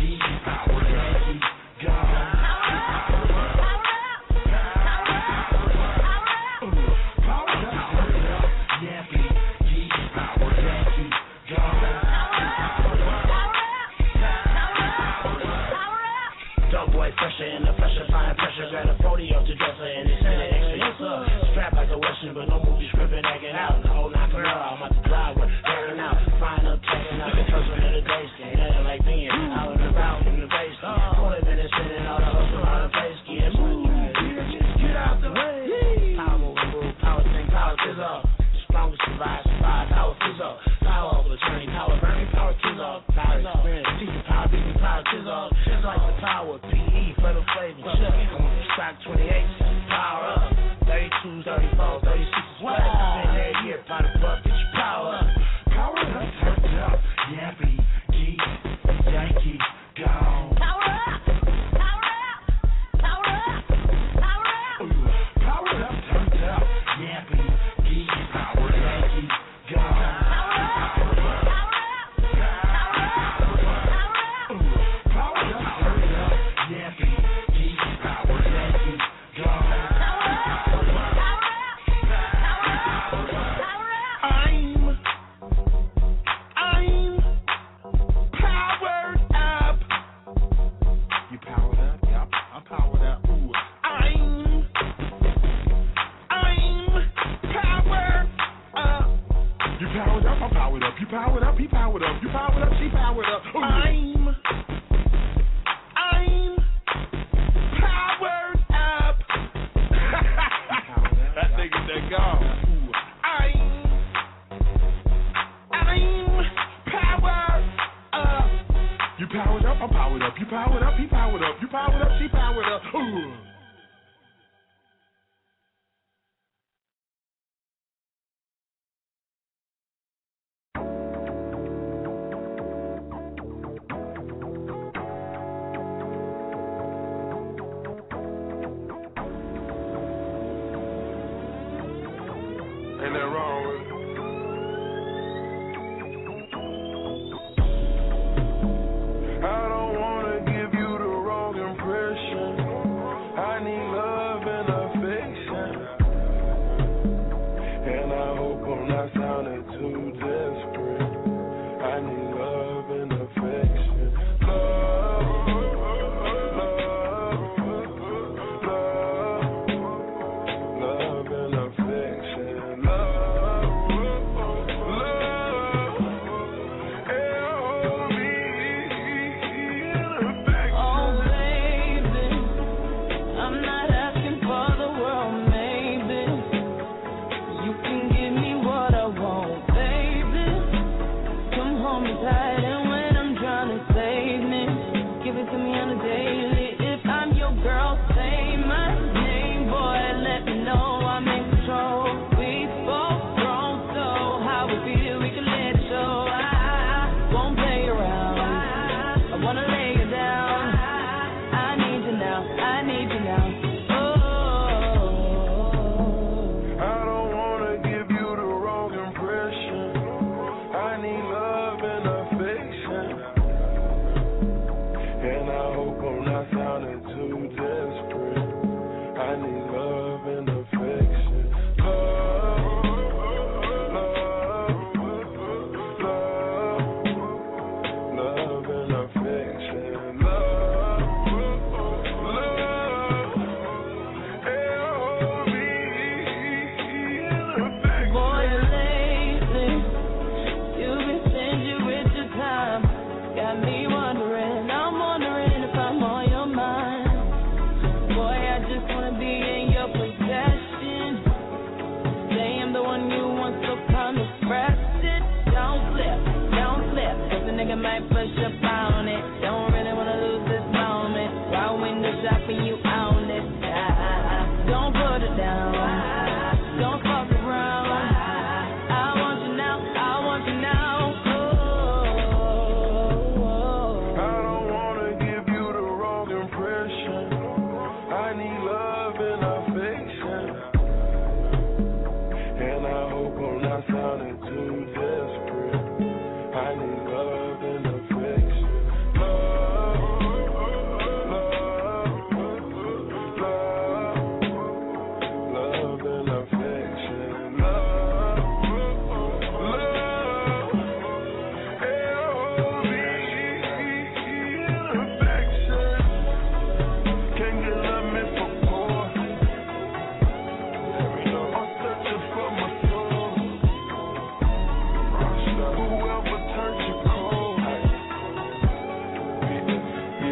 Affection.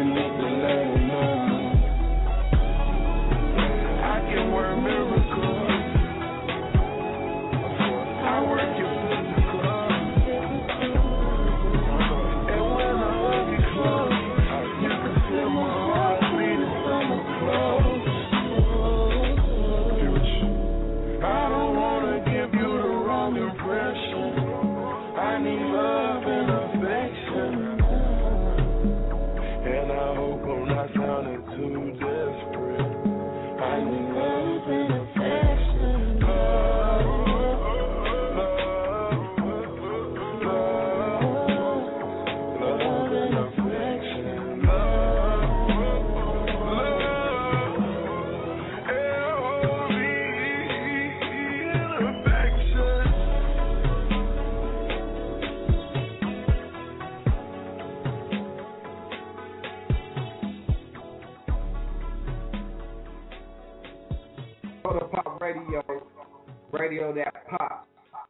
you need to let it know. I can work miracles. I work your physical. And when I look you close, you can feel my heart beating so close. I don't wanna give you the wrong impression. I need love and affection. And I hope I'm not sounding too desperate. I need love and affection. Love, love, love and affection. Love, love, L O V and affection. Soda Pop Radio, radio that pop.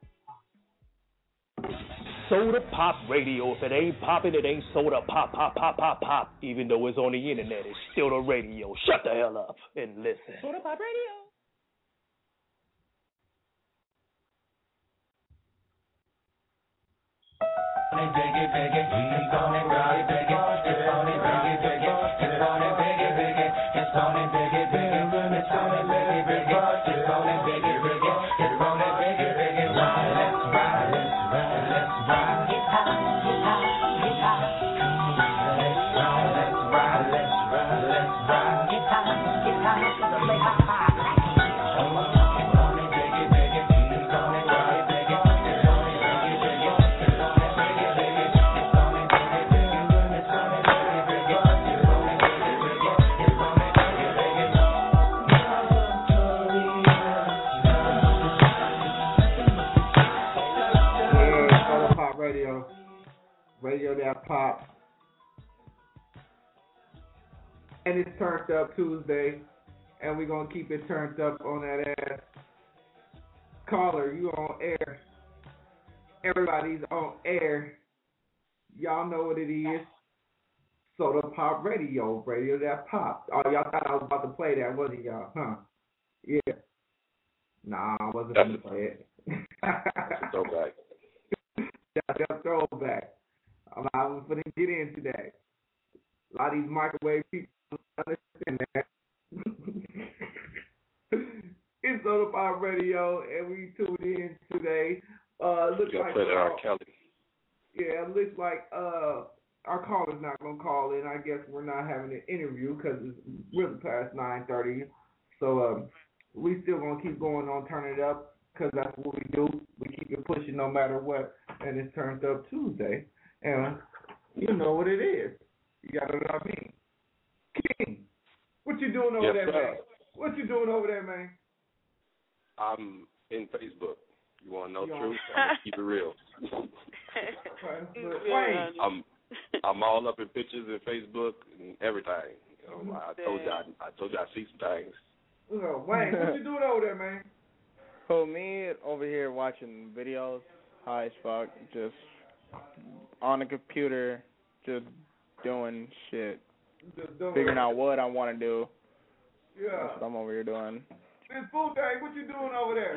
Soda Pop Radio. If it ain't popping, it ain't soda pop, pop, pop, pop, pop. Even though it's on the internet, it's still the radio. Shut the hell up and listen. Soda Pop Radio. Radio that pop. And it's turned up Tuesday, and we're going to keep it turned up on that ass. Caller, you on air. Everybody's on air. Y'all know what it is. Soda Pop Radio. Radio that pop. Oh, y'all thought I was about to play that, wasn't y'all? Huh? Yeah. Nah, I wasn't going to play it. That's a throwback. That's a throwback. I'm not going to get into that. A lot of these microwave people don't understand that. It's Soda Pop Radio, and we tuned in today. Uh, looks you like play that R. Kelly. Yeah, it looks like uh, our caller's not going to call in. I guess we're not having an interview because it's really past nine thirty. So um, we still going to keep going on Turn It Up because that's what we do. We keep it pushing no matter what, and it's Turned Up Tuesday. And you know what it is. You got to know what I mean. King, what you doing over yes, there, sir. man? What you doing over there, man? I'm in Facebook. You want to know You truth? I'm gonna keep it real. Wayne. I'm I'm all up in pictures and Facebook and everything. You know, I told you I, I told you I see some things. Oh, Wayne, what you doing over there, man? Oh, me over here watching videos, high as fuck, just on the computer, just doing shit, Just doing figuring out what I want to do. Yeah. That's what I'm over here doing. Miss Boothang, what you doing over there?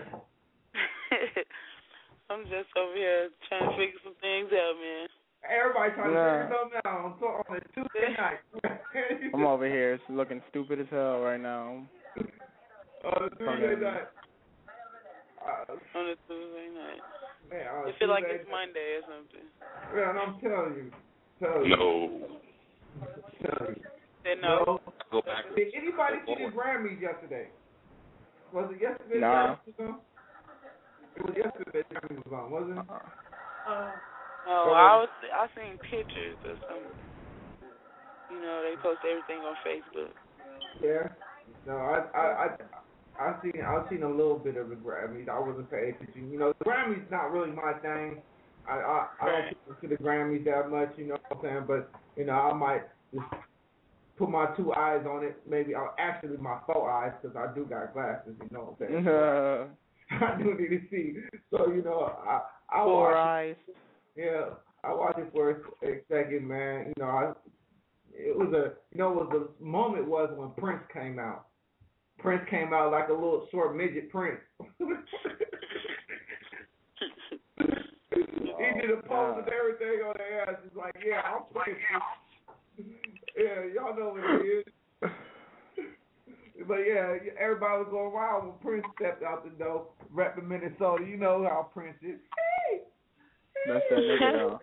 I'm just over here trying to figure some things out, man. Everybody trying Yeah. to figure something out on, on a Tuesday night. I'm over here looking stupid as hell right now. On a Tuesday night. Uh, On a Tuesday night. Man, on a You feel like Tuesday it's Monday or something. Man, I'm telling you. Telling No. you. Telling you. Say no. Go back. Did anybody see the Grammys yesterday? Was it yesterday? Nah. The Grammys was on? It was yesterday the Grammys was on, wasn't it? Uh, oh, I was I seen pictures or something. You know, they post everything on Facebook. Yeah. No, I I I I seen I seen a little bit of the Grammys. I wasn't paying attention. You know, the Grammys not really my thing. I I, I don't listen to the Grammys that much. You know what I'm saying? But you know, I might just put my two eyes on it. Maybe I'll actually my four eyes because I do got glasses. You know what I'm saying? Uh, I do need to see. So you know, I I Four watch eyes. It. Yeah, I watch it for a second, man. You know, I it was a, you know, what the moment was when Prince came out. Prince came out like a little short midget Prince. He did a pose and everything on their ass. It's like, yeah, I'm Prince. Yeah, y'all know what it is. But yeah, everybody was going wild when Prince stepped out the door, repping Minnesota. You know how Prince is. Hey, that's that nigga now.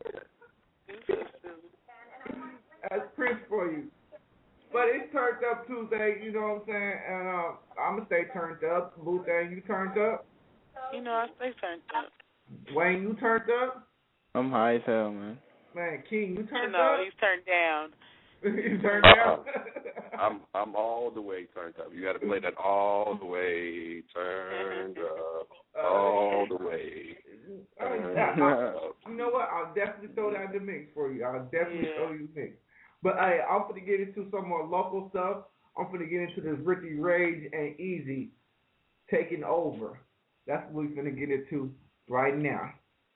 That's Prince for you. But it's turned up Tuesday, you know what I'm saying? And uh, I'm going to stay turned up. Boo-Thang, you turned up? You know, I stay turned up. Wayne, you turned up? I'm high as hell, man. Man, King, you turned you know, up? he's turned down. You turned down? I'm I'm all the way turned up. You got to play that all the way turned up, all the way turned up. You know what? I'll definitely throw that in the mix for you. I'll definitely yeah. throw you the mix. But hey, I'm going to get into some more local stuff. I'm going to get into this Ricky Rage and Easy taking over. That's what we're going to get into right now.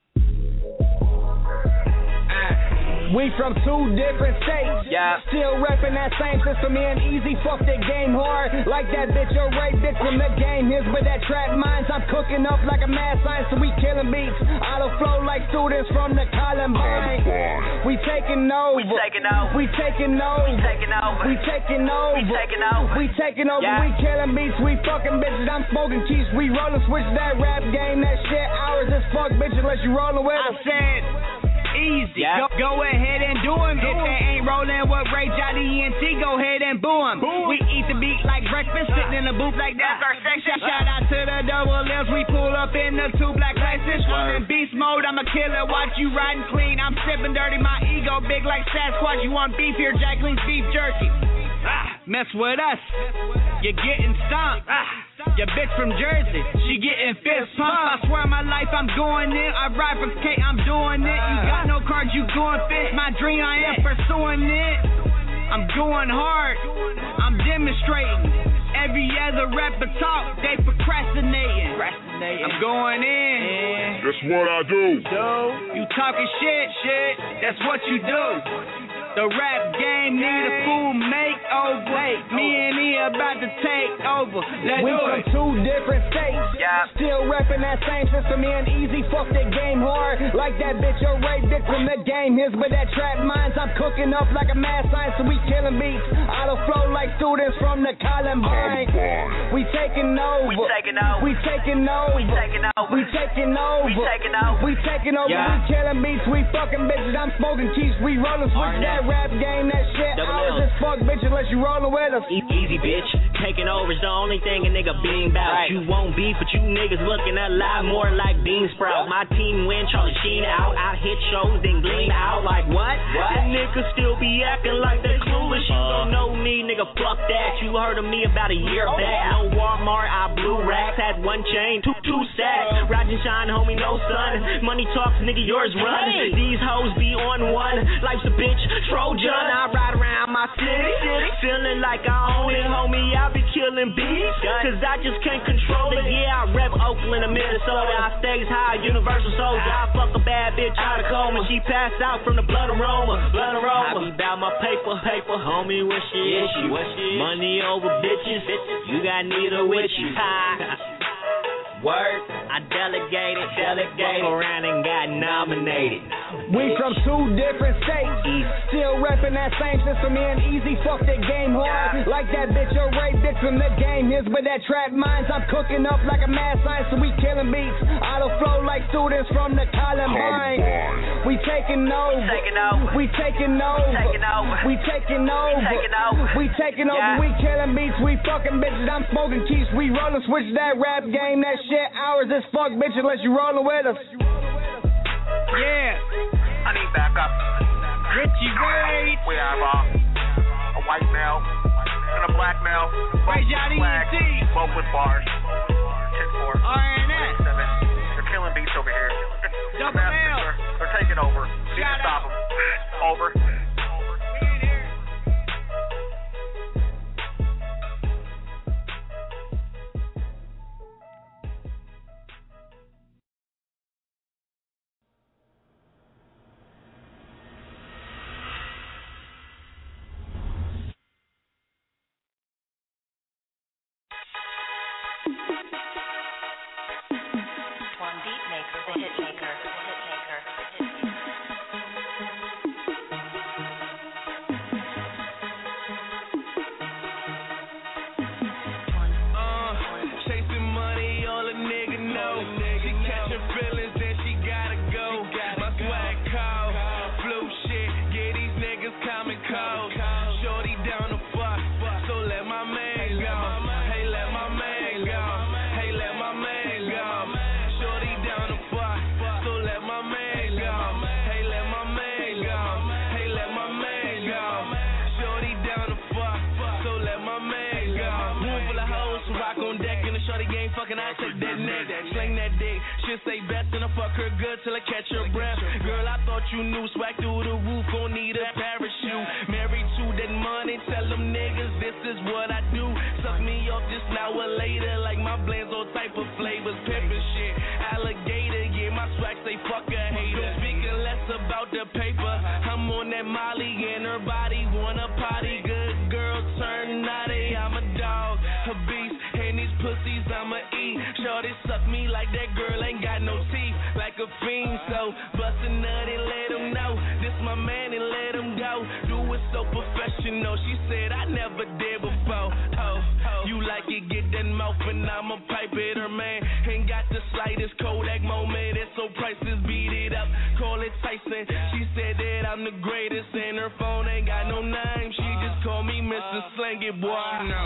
We from two different states, yeah. Still reppin' that same system, me and Easy, fuck that game hard. Like that bitch, a rape victim, the game his, but that trap minds, I'm cooking up like a mad science, so we killing beats. Auto flow like students from the Columbine. We taking over, we taking over, we taking over, we taking over, we taking over, we taking over, we taking over, yeah. We killing beats, we fucking bitches, I'm smoking keys, we rollin' switch that rap game, that shit ours as fuck, bitch, unless you rollin' with us. I said, easy. Yep. Go, go ahead and do him. If they ain't rolling with Ray, Johnny, E N T, go ahead and boo him. Boom. We eat the beat like breakfast, sitting in the booth like that. That's our section. Shout out to the double L's. We pull up in the two black laces. I'm in beast mode. I'm a killer. Watch you riding clean. I'm sipping dirty. My ego big like Sasquatch. You want beef here? Jacqueline's beef jerky. Ah, mess with us. You're getting stomped. Ah. Your bitch from Jersey, she getting fist pumped. I swear my life, I'm going in. I ride for K, I'm doing it. You got no cards, you going fit. My dream, I am pursuing it. I'm going hard, I'm demonstrating. Every other rapper talk, they procrastinating. I'm going in. That's what I do. You talking shit, shit. That's what you do. The rap game need a full makeover. Me and E about to take over. Let's we do from it. Two different states. Yeah. Still reppin' that same system. Me and Easy fuck that game hard. Like that bitch, a rape victim. The game his, but that trap minds. I'm cooking up like a mad science, so we killing beats. Auto flow like students from the Columbine. We taking over. We taking over. We taking over. We taking over. We taking over. We taking over. We taking over. Yeah. We killing beats. We fucking bitches. I'm smoking keys. We rolling switch that rap game, that shit. Ours as fuck, bitch, unless you rollin' with us. E- easy, bitch. Taking over is the only thing a nigga being about. Right. You won't beef, but you niggas looking a lot more like bean sprout. My team win, Charlie Sheen out. I hit shows, then gleam out. Like what? What? The niggas still be acting like they clueless. You don't know me, nigga, fuck that. You heard of me about a year oh, back. Yeah. No Walmart, I blew racks. Had one chain, two, two stacks. Ride and shine, homie, no sun. Money talks, nigga, yours run. Hey. These hoes be on one. Life's a bitch, Trojan. I ride around my city, city, feeling like I own it, homie. I be killing beats, cause I just can't control it. Yeah, I rep Oakland and Minnesota. I stays high, Universal Soldier. I fuck a bad bitch out of coma. She passed out from the blood aroma, blood aroma. I be bout my paper, paper, homie. What shit is you? Money over bitches, you got neither with you. Word, I delegated, delegated, fuck around and got nominated. We from two different states, still reppin' that same system. Me and Easy fuck that game hard. Like that bitch, a rape victim. The game his, but that trap minds. I'm cooking up like a mad science, so we killing beats. Auto flow like students from the Columbine. We taking over, we taking over, we taking over, we taking over. We killing beats, we fucking bitches. I'm smoking keys, we rollin' switch that rap game, that shit ours as fuck, bitch, unless you rollin' with us. Yeah. I need backup. Richie Rage. We have uh, a white male and a black male. Ray Johnny E N T. Both with bars. ten four. R N S. They're killing beats over here. Double L. They're, they're taking over. We need to stop them. Over. shorty ain't fucking, I take that neck. Sling that dick, she'll say best and I fuck her good till I catch her breath. Girl, I thought you knew, swag through the roof, gon' need a parachute. Married to that money, tell them niggas this is what I do. Suck me off just now or later, like my blends all type of flavors, pimpin' shit. Alligator, yeah, my swag say fuck a hater. Speaking less about the paper, I'm on that Molly and her body wanna potty. Good girl turn naughty, I'm a dog, a beast, and these pussies I'ma eat. Shorty suck me like that girl ain't got no teeth, like a fiend. So bust a nut and let him know this my man and let him go. Do it so professional. She said I never did before. Oh, you like it, get that mouth and I'ma pipe it. Her man ain't got the slightest Kodak moment. It's so priceless, beat it up, call it Tyson. She said that I'm the greatest and her phone ain't got no name. She just call me Mister Sling It, boy.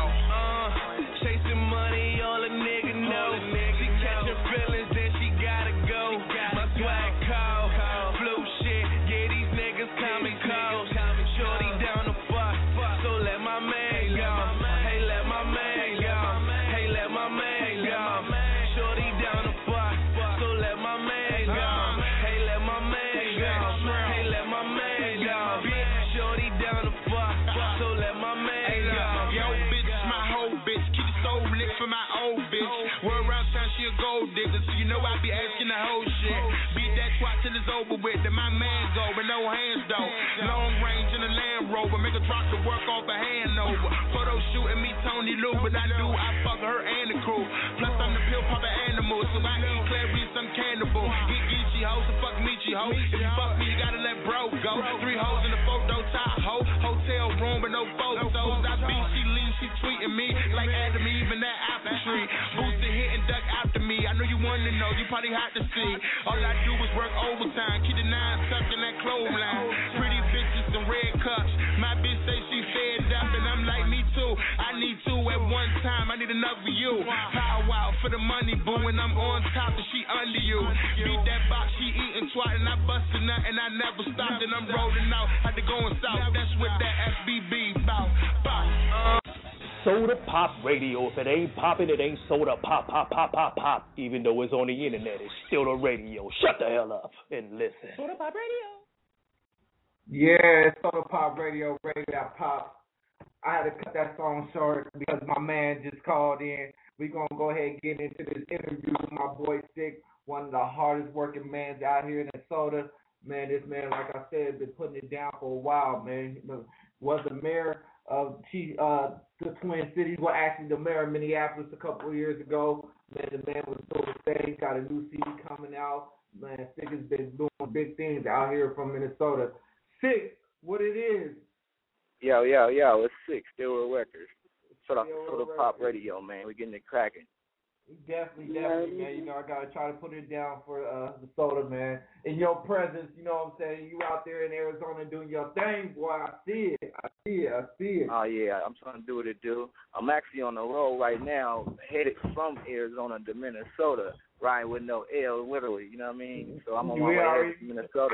Uh, chasing money, all a nigga know. She catching feelings, then she gotta go. My swag call, flu shit, yeah, these niggas coming cold. Shorty down the fuck, so let my man go. Hey, let my man go. Hey, let my man go. Shorty down the fuck, so let my man go. Hey, let my man go. Hey, let my man go. Shorty down the fuck, so let my man go. Yo, bitch, my whole bitch, keep the soul lit for my old bitch. Word around town, she a gold digger, so you know I be asking the whole shit. Beat that twat till it's over with, then my man go, with no hands though. Long range in the Land Rover, make her drop the work off a Hanover. Photo shooting me Tony Lou, but I do, I fuck her and the crew. Plus I'm the pill popper animal, so I eat Clarice, I'm cannibal. Get Geechee ho, so fuck Meechie ho. If you fuck me, you gotta let bro go. Three hoes in the photo top ho, hotel room but no photos. I beat, she lean, she tweeting me like Adam Eve in that apple tree. Booster hit and duck after me. I know you wanna know, you probably hot to see. All I do is work overtime, keep the nine tucked in that clothesline. Pretty bitches and red cups. My bitch say she fed up and I'm like me too. I need two at one time, I need enough for you. Power wow for the money, boo, and I'm on top and she under you. Beat that box, she eating twat and I bustin' nut and I never stopped and I'm rolling out. Had to go in south, that's with that F B B bout. Bout. Soda Pop Radio. If it ain't poppin', it ain't soda pop, pop, pop, pop, pop. Even though it's on the internet, it's still the radio. Shut the hell up and listen. Soda Pop Radio. Yeah, Soda Pop Radio, radio that pops. I had to cut that song short because my man just called in. We're going to go ahead and get into this interview with my boy Sick, one of the hardest working mans out here in Minnesota. Man, this man, like I said, been putting it down for a while, man. He was the mayor of uh, the Twin Cities, well, actually the mayor of Minneapolis a couple of years ago. Man, the man was doing the thing, got a new C D coming out. Man, Sick has been doing big things out here from Minnesota. Sick, what it is? Yo, yo, yo, it's Sick, Still Records. Soda, Soda Pop Radio, man. We're getting it cracking. Definitely, definitely, man. You know, I got to try to put it down for uh, the soda, man. In your presence, you know what I'm saying? You out there in Arizona doing your thing, boy. I see it. I see it. I see it. Oh, yeah. I'm trying to do what it do. I'm actually on the road right now, headed from Arizona to Minnesota, riding with no L, literally. You know what I mean? So I'm on my way headed to Minnesota.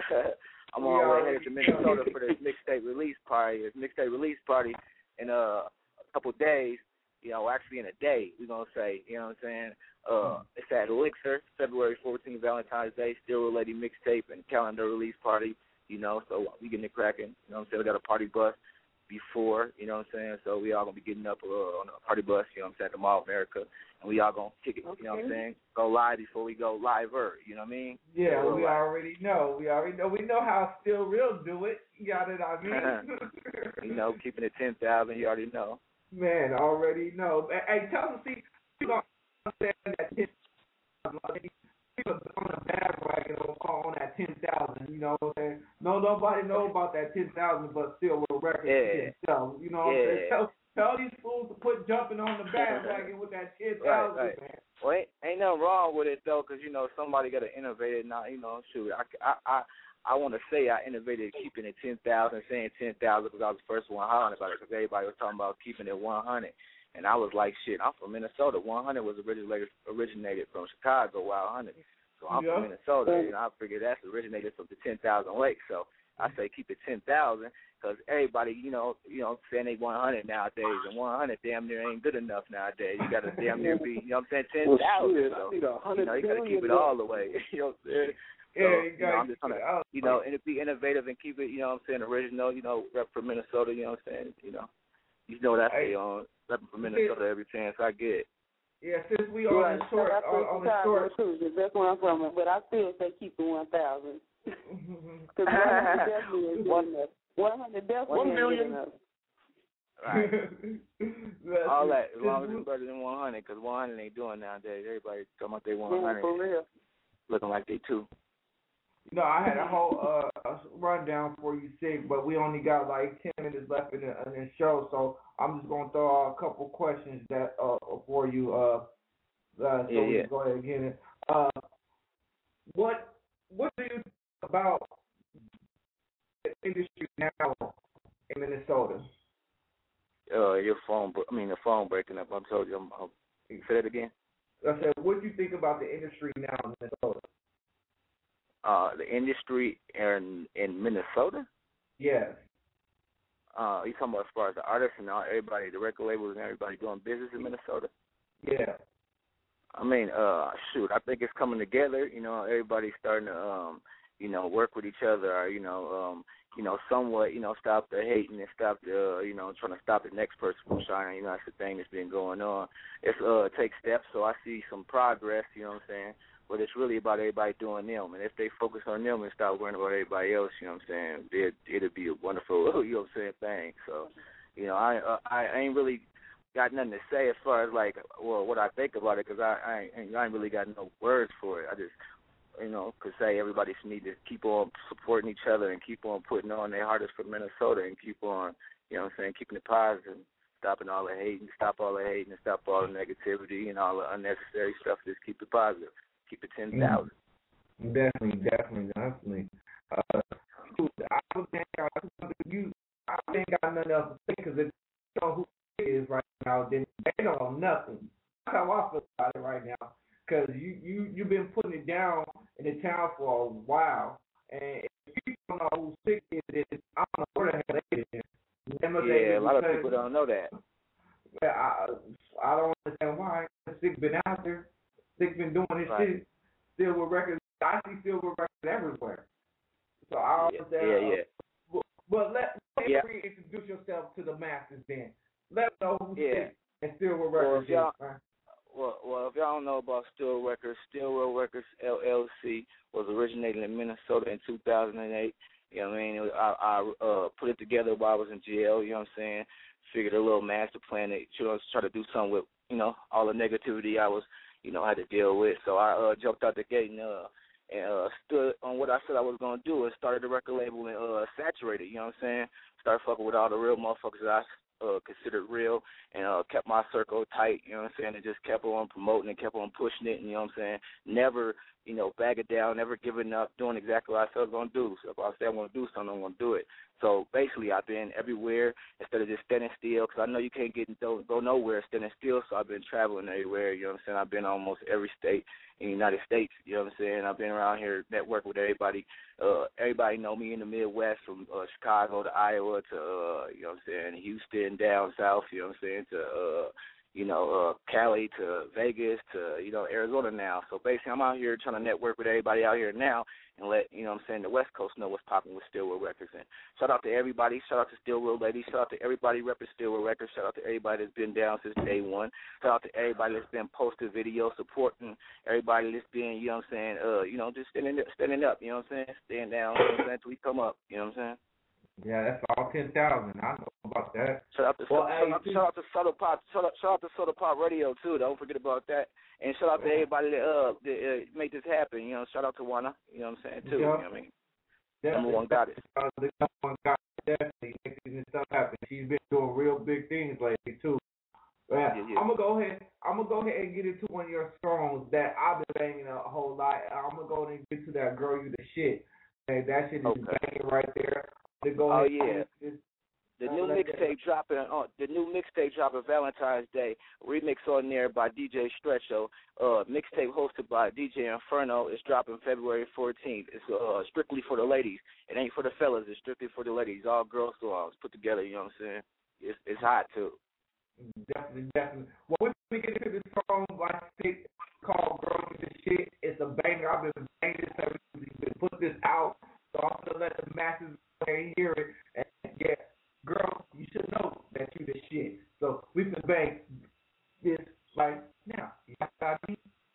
I'm on my way headed to Minnesota for this mixtape release party. This mixtape release party in uh, a couple days. You know, actually in a day, we're going to say, you know what I'm saying? Uh, it's at Elixir, February fourteenth, Valentine's Day, Still Lady mixtape and calendar release party, you know, so we getting it cracking. You know what I'm saying? We got a party bus before, you know what I'm saying? So we all going to be getting up uh, on a party bus, you know what I'm saying, at the Mall of America, and we all going to kick it, okay. You know what I'm saying? Go live before we go live-er, you know what I mean? Yeah, so we live. already know. We already know. We know how Still Real do it. You got it, I mean? You know, keeping it ten thousand, you already know. Man, already know. Hey, tell them, see, people understand that ten thousand. People on the bad bracket on that ten thousand, you know what I'm saying? No, nobody know about that ten thousand, but still with records yeah. itself, you know what yeah. I'm saying? Tell, tell these fools to quit jumping on the bandwagon with that ten thousand, right, right. man. Well, ain't, ain't nothing wrong with it, though, because, you know, somebody got to innovate it. Now, you know, shoot, I, I, I, I want to say I innovated keeping it ten thousand, saying ten thousand because I was the first one hollering about it because everybody was talking about keeping it one hundred. And I was like, shit, I'm from Minnesota. one hundred was originated, originated from Chicago, Wild one hundred. So I'm yeah. from Minnesota. You know, I figured that's originated from the ten thousand Lake. So I say keep it ten thousand. Because everybody, you know, you know, saying they one hundred nowadays, and one hundred damn near ain't good enough nowadays. You got to damn near be, you know what I'm saying, ten thousand. Well, so, you know, you know, you got to keep it all the way. You know what I'm saying? So, Yeah, you know, I'm just trying to, you know, and to be innovative and keep it, you know what I'm saying, original, you know, rep for Minnesota, you know what I'm saying, you know. You know what I say on repping for Minnesota every chance I get. Yeah, since we are on the short, I on, on the short. Too, that's where I'm from, but I still say keep the one thousand. Because one hundred definitely ain't good enough. One hundred definitely One ain't million. good enough. Right. All that, as long as it's better than one hundred, because one hundred ain't doing nowadays. Everybody talking about they one hundred. Yeah, for real. Looking like they two. No, I had a whole uh, rundown for you, Sig, but we only got like ten minutes left in the, in the show, so I'm just gonna throw out a couple questions that uh, for you, uh, uh, so yeah, we yeah. can go ahead and get it. Uh, what what do you think about the industry now in Minnesota? Uh, your phone, I mean the phone breaking up. I'm told you. I'm, I'm, you can say that again. I said, what do you think about the industry now in Minnesota? Uh, the industry in in Minnesota? Yes. Uh, you talking about as far as the artists and all, everybody, the record labels and everybody doing business in Minnesota? Yeah. I mean, uh, shoot, I think it's coming together. You know, everybody's starting to, um, you know, work with each other, or, you know, um, you know, somewhat, you know, stop the hating and stop the, uh, you know, trying to stop the next person from shining. You know, that's the thing that's been going on. It's uh, it takes steps, so I see some progress. You know what I'm saying? But it's really about everybody doing them. And if they focus on them and stop worrying about everybody else, you know what I'm saying, it, it'll be a wonderful, you know what I'm saying, thing. So, you know, I uh, I ain't really got nothing to say as far as, like, well, what I think about it, because I, I, ain't, I ain't really got no words for it. I just, you know, could say everybody should need to keep on supporting each other and keep on putting on their hardest for Minnesota and keep on, you know what I'm saying, keeping it positive, stopping all the hating, stop all the hating and stop all the negativity and all the unnecessary stuff. Just keep it positive. Keep it ten thousand. Mm, definitely, definitely, definitely. Uh, I don't think you. I ain't got nothing else to say because if you know who it is right now, then they don't know nothing. That's how I feel about it right now. Because you you you've been putting it down in the town for a while, and if you don't know who Sick is, then I don't know where the hell they is. Yeah, a lot of people don't know that. Well, I I don't understand why Sick been out there. Sick been doing his right. shit. Still with records. I see still with records everywhere. So I yeah, understand. Yeah, yeah. But, but let let yeah. introduce yourself to the masses then. Let them know who yeah. Sick and Still with well, records if y'all, is. Right? Well, well, if y'all don't know about Still Records, Still Real Records L L C was originated in Minnesota in two thousand eight. You know what I mean? It was, I, I uh, put it together while I was in jail. You know what I'm saying? Figured a little master plan to you know, try to do something with you know all the negativity I was. You know, I had to deal with. So I uh, jumped out the gate and, uh, and uh, stood on what I said I was going to do and started the record label and uh, saturated, you know what I'm saying? Started fucking with all the real motherfuckers that I uh, considered real and uh, kept my circle tight, you know what I'm saying, and just kept on promoting and kept on pushing it, and, you know what I'm saying? Never, you know, back it down, never giving up, doing exactly what I said I was going to do. So if I said I want to do something, I'm going to do it. So basically, I've been everywhere instead of just standing still, because I know you can't get go, go nowhere standing still. So I've been traveling everywhere. You know what I'm saying? I've been almost every state in the United States. You know what I'm saying? I've been around here, network with everybody. Uh, everybody know me in the Midwest, from uh, Chicago to Iowa to uh, you know what I'm saying, Houston down south. You know what I'm saying? To uh, you know, uh, Cali to Vegas to you know Arizona now. So basically, I'm out here trying to network with everybody out here now. And let, you know what I'm saying, the West Coast know what's popping with Still Real Records. And shout out to everybody. Shout out to Still Real Ladies. Shout out to everybody repping Still Real Records. Shout out to everybody that's been down since day one. Shout out to everybody that's been posting videos, supporting everybody that's been, you know what I'm saying, uh, you know, just standing, standing up, you know what I'm saying, stand down, you know what I'm saying, until we come up, you know what I'm saying. Yeah, that's all ten thousand. I know about that. Shout out to well, shout, hey, out, shout out to Soda Pop. Shout out, shout out to Soda Pop Radio too. Don't forget about that. And shout out to everybody that uh that, uh, make this happen. You know, shout out to Juana. You know what I'm saying too. Yeah. You know what I mean? Definitely. Number one goddess. Uh, the number one goddess, definitely making this stuff happen. She's been doing real big things lately too. Yeah, yeah, yeah. I'm gonna go ahead. I'm gonna go ahead and get into one of your songs that I've been banging a whole lot. I'm gonna go ahead and get to that "Girl You the Shit." Hey, that shit is okay. banging right there. To go oh ahead yeah. and, the the new mixtape dropping on the new mixtape dropping Valentine's Day. Remix on there by D J Stretcho. Uh, mixtape hosted by D J Inferno. It's dropping February fourteenth. It's uh, strictly for the ladies. It ain't for the fellas. It's strictly for the ladies. All girl songs put together. You know what I'm saying? It's it's hot too. Definitely, definitely. Well, we're gonna get into this song by Stick called "Girl With the Shit." It's a banger. I've been banging this ever since we put this out. So I'm gonna let the masses hear it. And yeah, girl, you should know that you the shit. So we can bang this right now. You know what I mean?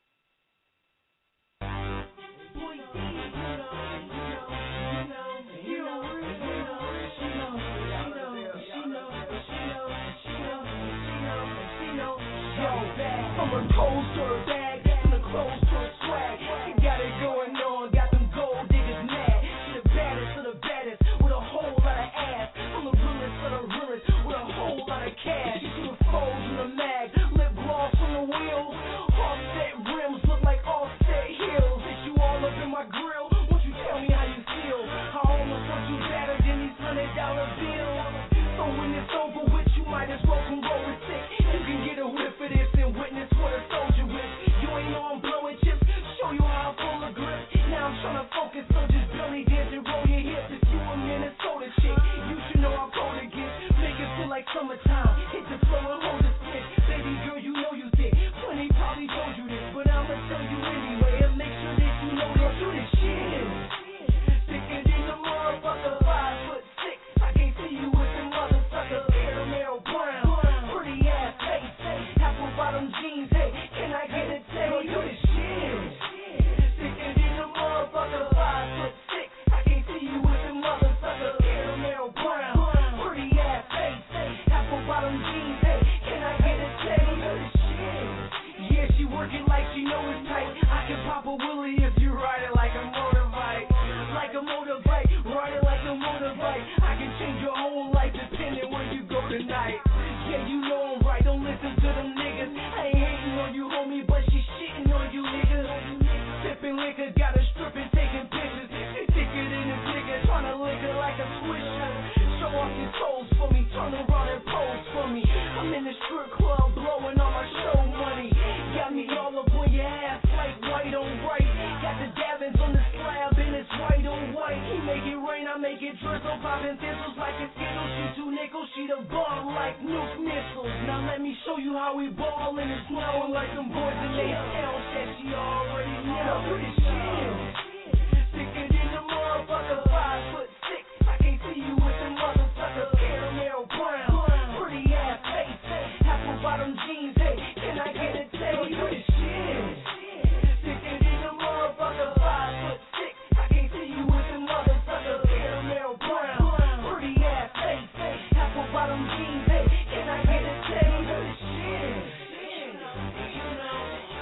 From a cold to a bag, from the clothes to a swag, you got it going on, got them gold diggers mad. She the baddest of the baddest, with a whole lot of ass. I'm the realest of the realest, with a whole lot of cash. You see the folds in the mag, lip gloss on the wheels, offset rims look like offset heels. Hit you all up in my grill, won't you tell me how you feel? I almost want you better than these hundred dollar bills. So when it's over with, you might as well come roll with sick. You can get a whiff of this and witness what a soldier with. You ain't know I'm blowing chips, show you how I'm full of grip. Now I'm trying to focus on just belly dance and roll your hips. If you a Minnesota chick, you should know I'm cold to get. Make it feel like summertime, hit the floor and hold the stick. Baby girl, you know you thick, plenty probably told you this, but I'ma tell you anyway and make sure that you know that you the shit. Thicker than the motherfucker, five foot six. I can't see you with them motherfuckers, caramel brown, pretty ass face, apple bottom jeans. Hey, can I get a taste? You the shit. Thicker than the motherfucker, five foot six. I can't see you with them motherfuckers, caramel brown, pretty ass face, apple bottom jeans. Hey, can I get a taste? You the shit. Yeah, she working like she know it's tight. I can pop a willie if you ride it like a motorbike, like a motorbike, ride it like a motorbike. I can change your whole life depending where you go tonight. Yeah, you know I'm right. Don't listen to them niggas. I ain't hating on you, homie, but she shitting on you niggas. Sipping liquor, got her stripping, taking pictures. She thicker than a nigga, trying to lick her like a swisher. Show off your toes for me, turn around and pose for me. I'm in the strip club, blowing all my show money. Got me all up on your ass like white on white. Got the Davins on the slab and it's white on white. He make it rain, I make it drizzle. Popping thistles like a skittle. She two nickels, she the bomb like nuke missiles. Now let me show you how we ball and it's snowing like them boys in they town. Said she already know the shit. Thicker than the motherfucker, five foot six. I can't see you with them motherfuckers, caramel brown, pretty ass face, apple bottom jeans. Hey, can I get a taste? You the shit. Thicker than the motherfucker, five foot six. I can't see you with them motherfuckers, caramel brown, pretty ass face, apple bottom jeans. Hey, can I get a taste? You the shit. You know, you know,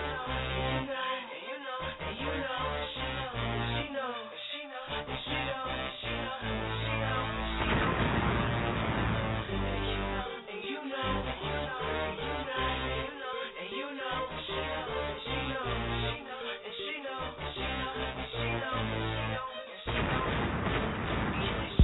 you know, you know, you know, she know, she know, she know, she know, she know, she know, and you know, you know, you know, and you know, she know, she know, she know, and she know, she know, she know, she know, she know.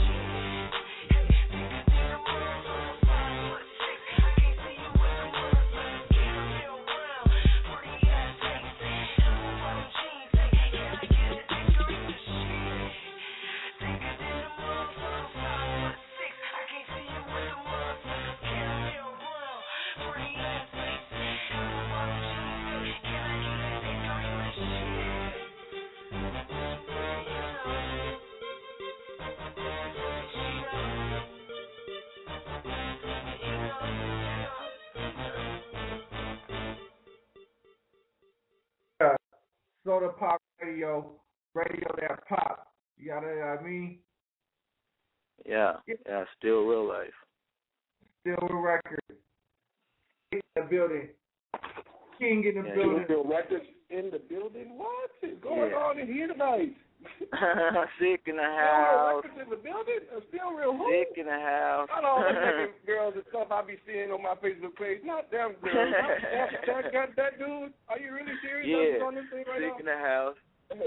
Soda Pop Radio, radio that pop. You got it, I mean? Yeah, yeah, still real life. Still a record. In the building. King in the yeah, building. Still records in the building? What is going yeah. on in here tonight? Sick in the house. Still records in the building? Still real who? Sick in the house. Not all the naked girls and stuff I be seeing on my Facebook page. Not them girls. that, that, that, that dude. Are you really serious? Yeah. On this thing right Sick now? in the house.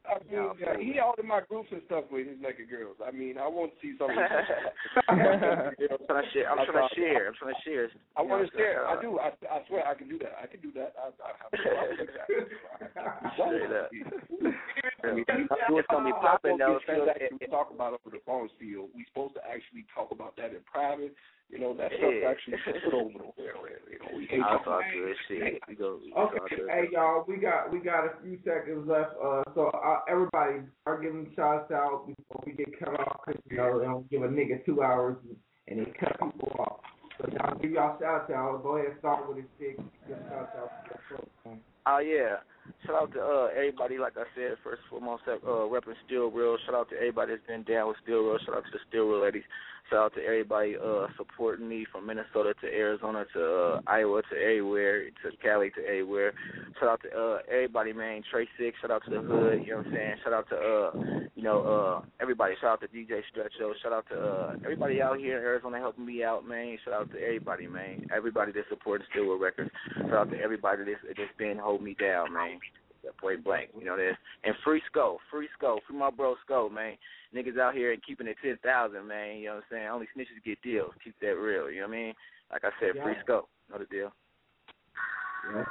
I mean, Yeah, yeah, he all in my groups and stuff with his naked girls. I mean, I want to see some of this. I'm trying to share. I'm trying to share. I'm trying to share. I want to share. I do. I, I swear I can do that. I can do that. I, I have no problem with that. Straight up. I mean, It's gonna be popping though. Transaction we talk about over the phone still. We supposed to actually talk about that in private. You know, that stuff Yeah. actually put over there. You know, we can't I'll talk talk to this shit. We go. we Okay, talk to hey it. y'all, we got we got a few seconds left. Uh, so uh, everybody start giving shouts out before we get cut off. Cause you know they don't give a nigga two hours and they cut people off. So y'all give y'all shouts out. Go ahead and start with it, Stick. Give shouts out. Oh yeah. Shout out to uh, everybody, like I said, first and foremost, uh, repping Still Real. Shout out to everybody that's been down with Still Real. Shout out to the Still Real ladies. Shout out to everybody uh, supporting me from Minnesota to Arizona to uh, Iowa to everywhere, to Cali to everywhere. Shout out to uh, everybody, man. Trey Six. Shout out to the hood. You know what I'm saying? Shout out to uh, you know uh, everybody. Shout out to D J Stretcho. Shout out to uh, everybody out here in Arizona helping me out, man. Shout out to everybody, man. Everybody that's supporting Still Real Records. Shout out to everybody that's that's been holding me down, man. Point blank, you know this. And free Sko, free Sko, free my bro Sko, man. Niggas out here and keeping it ten thousand, man. You know what I'm saying? Only snitches get deals. Keep that real. You know what I mean? Like I said, free Yeah. Sko. Know the deal. Yeah.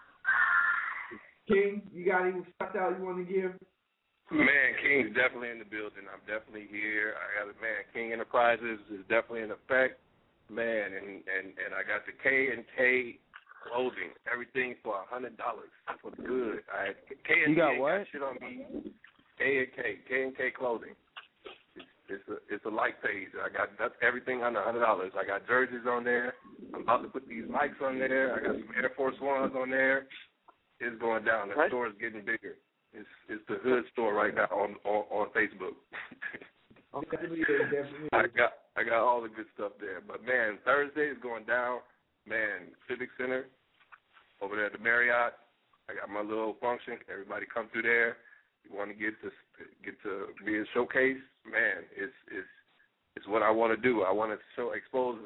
King, you got any shout out you want to give? Man, King's definitely in the building. I'm definitely here. I got it, man. King Enterprises is definitely in effect, man. And and and I got the K and K clothing, everything for a hundred dollars for the good. I K and You got K what? got shit on me. K and K, K and K clothing. It's, it's a it's a like page. I got that's everything under a hundred dollars. I got jerseys on there. I'm about to put these mics on there. I got some Air Force Ones on there. It's going down. The What? store is getting bigger. It's it's the hood store right now on on, on Facebook. Definitely is, definitely is. I got I got all the good stuff there. But man, Thursday is going down. Man, Civic Center over there at the Marriott. I got my little function. Everybody come through there. You want to get to get to be a showcase? Man, it's it's it's what I want to do. I want to show expose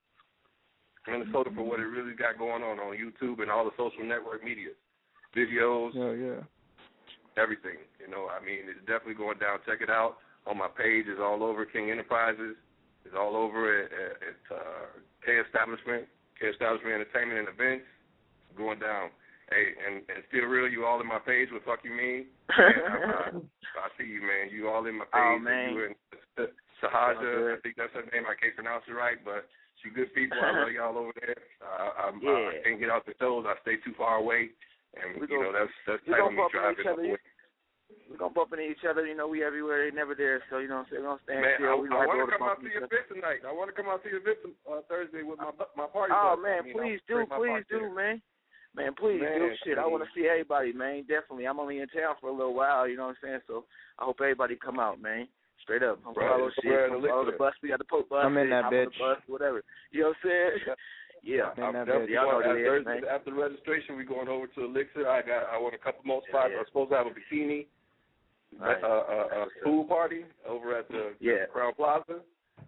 Minnesota for what it really got going on on YouTube and all the social network media, videos. Yeah, yeah. Everything, you know, I mean, it's definitely going down. Check it out on my page. It's all over King Enterprises. It's all over at, at, at uh, K Establishment, K Establishment Entertainment and Events. It's going down. Hey, and, and Still Real, you all in my page. What the fuck you mean? Man, I, I, I see you, man. You all in my page. Oh, man. You and Sahaja, I think that's her name. I can't pronounce it right, but she good people. I love y'all over there. Uh, I'm, Yeah. I can't get out the toes. I stay too far away. And, We you know, gonna- that's that's we tight gonna on me bump into driving each other. away. We're going to bump into each other. You know, we everywhere. They never there. So, you know what I'm saying? We're going to stand Man, still. I, We I might want be to able to come bump out to into your each other. event tonight. I want to come out to your event uh, Thursday with my my party. Oh, bus. man, I mean, please I'll do. bring my Please party do, there. man. Man, please Man, do. Shit, I I mean- want to see everybody, man. Definitely. I'm only in town for a little while, you know what I'm saying? So I hope everybody come out, man. Straight up. Come Right, follow it's shit. where the Come follow the liquor. bus. We got the Pope bus. I'm in that hop on the bitch. bus, whatever. You know what I'm saying? Yeah. Man, I'm that definitely bitch. Y'all know going, what it is, after, man. after the registration, we're going over to Elixir. I got I want a couple more spots. Yeah, yeah. I'm supposed to have a bikini Right. uh, uh, uh, pool party over at the Yeah. Crown Plaza.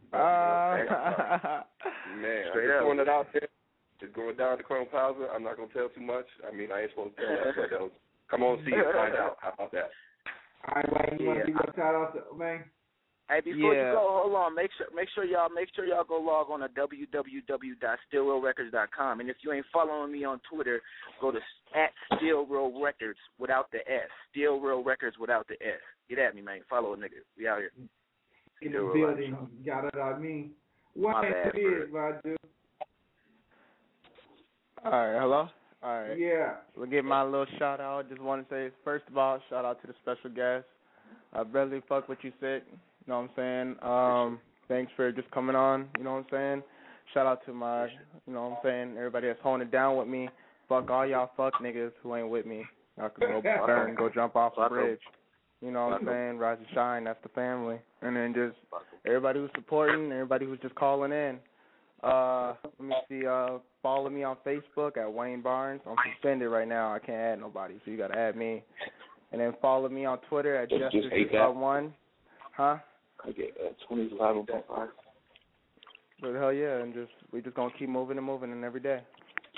Uh, Man, Straight I'm just up. throwing it out there. It's going down to Crown Plaza. I'm not going to tell too much. I mean, I ain't supposed to tell that, but uh, come on, see and find out. How about that? All right, Wayne, you want Yeah. to give a shout out to man? Hey, before Yeah. you go, hold on. Make sure, make sure y'all, make sure y'all go log on to w w w dot still real records dot com. And if you ain't following me on Twitter, go to at Still Real Records without the S. Still Real Records without the S. Get at me, man. Follow a nigga. We out here. In Still the Real building, Records. got it. I mean, My Wayne, bad, it is, my dude. all right, hello? All right. Yeah. We'll give my little shout out. Just want to say, first of all, shout out to the special guest. I barely fuck what you said. You know what I'm saying? Um, thanks for just coming on. You know what I'm saying? Shout out to my, you know what I'm saying, everybody that's holding it down with me. Fuck all y'all fuck niggas who ain't with me. Y'all can go burn, go jump off the Fuck 'em. bridge. You know what I'm Fuck 'em. saying? Rise and shine. That's the family. And then just everybody who's supporting, everybody who's just calling in. Uh, let me see. Uh, follow me on Facebook at Wayne Barnes. I'm suspended right now. I can't add nobody, so you gotta add me. And then follow me on Twitter at Just- Justice just hate six that. five one. Huh? I get uh, twenty-five on five. But hell yeah, and just we just gonna keep moving and moving and every day.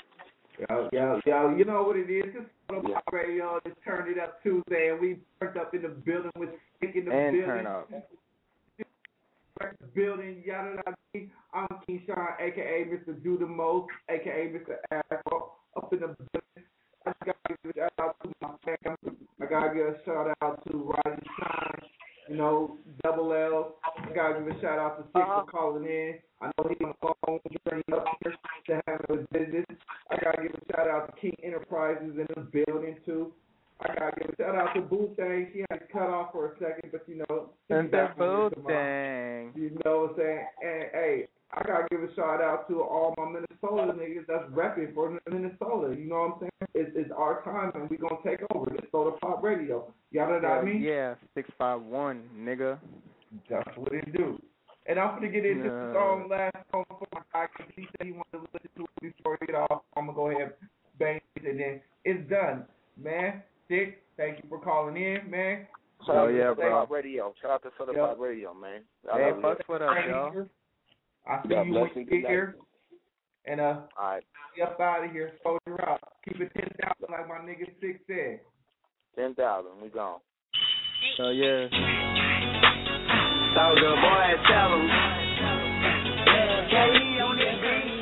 Yo, yo, yo, you know what it is. It's Soda Pop Radio. Just turned it up Tuesday, and we turned up in the building with Stick in the and building. turn up. Building, yada yada. I'm King Sean, aka Mister Do the Most, aka Mister Afro, up in the building. I gotta give a shout out to my family. I gotta give a shout out to Rising Shine, you know, Double L. I gotta give a shout out to Six uh-huh. for calling in. I know he's on the phone journey up here to handle his business. I gotta give a shout out to King Enterprises in the building too. I gotta give a shout out to Boo Thang. She had to cut off for a second, but you know, and the Boo Thang. You know what I'm saying? And hey, I gotta give a shout out to all my Minnesota niggas that's repping for Minnesota. You know what I'm saying? It's, it's our time, and we gonna take over. It's Soda Pop Radio. Y'all know what I mean? Yeah, six five one, nigga. That's what it do. And I'm gonna get into no. the song last song before my guy, because he said he wanted to listen to it before we get off. I'm gonna go ahead and bang it, and then it's done, man. Dick, thank you for calling in, man. Shout out oh, yeah, to Soda bro. Pop Radio. Shout out to Soda Pop Radio, man. Hey, fuck with us, y'all. I see you when you get here. And, uh, all right. Get up out of here. Soldier out. Keep it ten thousand like my nigga Six said. ten thousand. We gone. Oh, yeah. Soldier boy, tell him. K on that beat.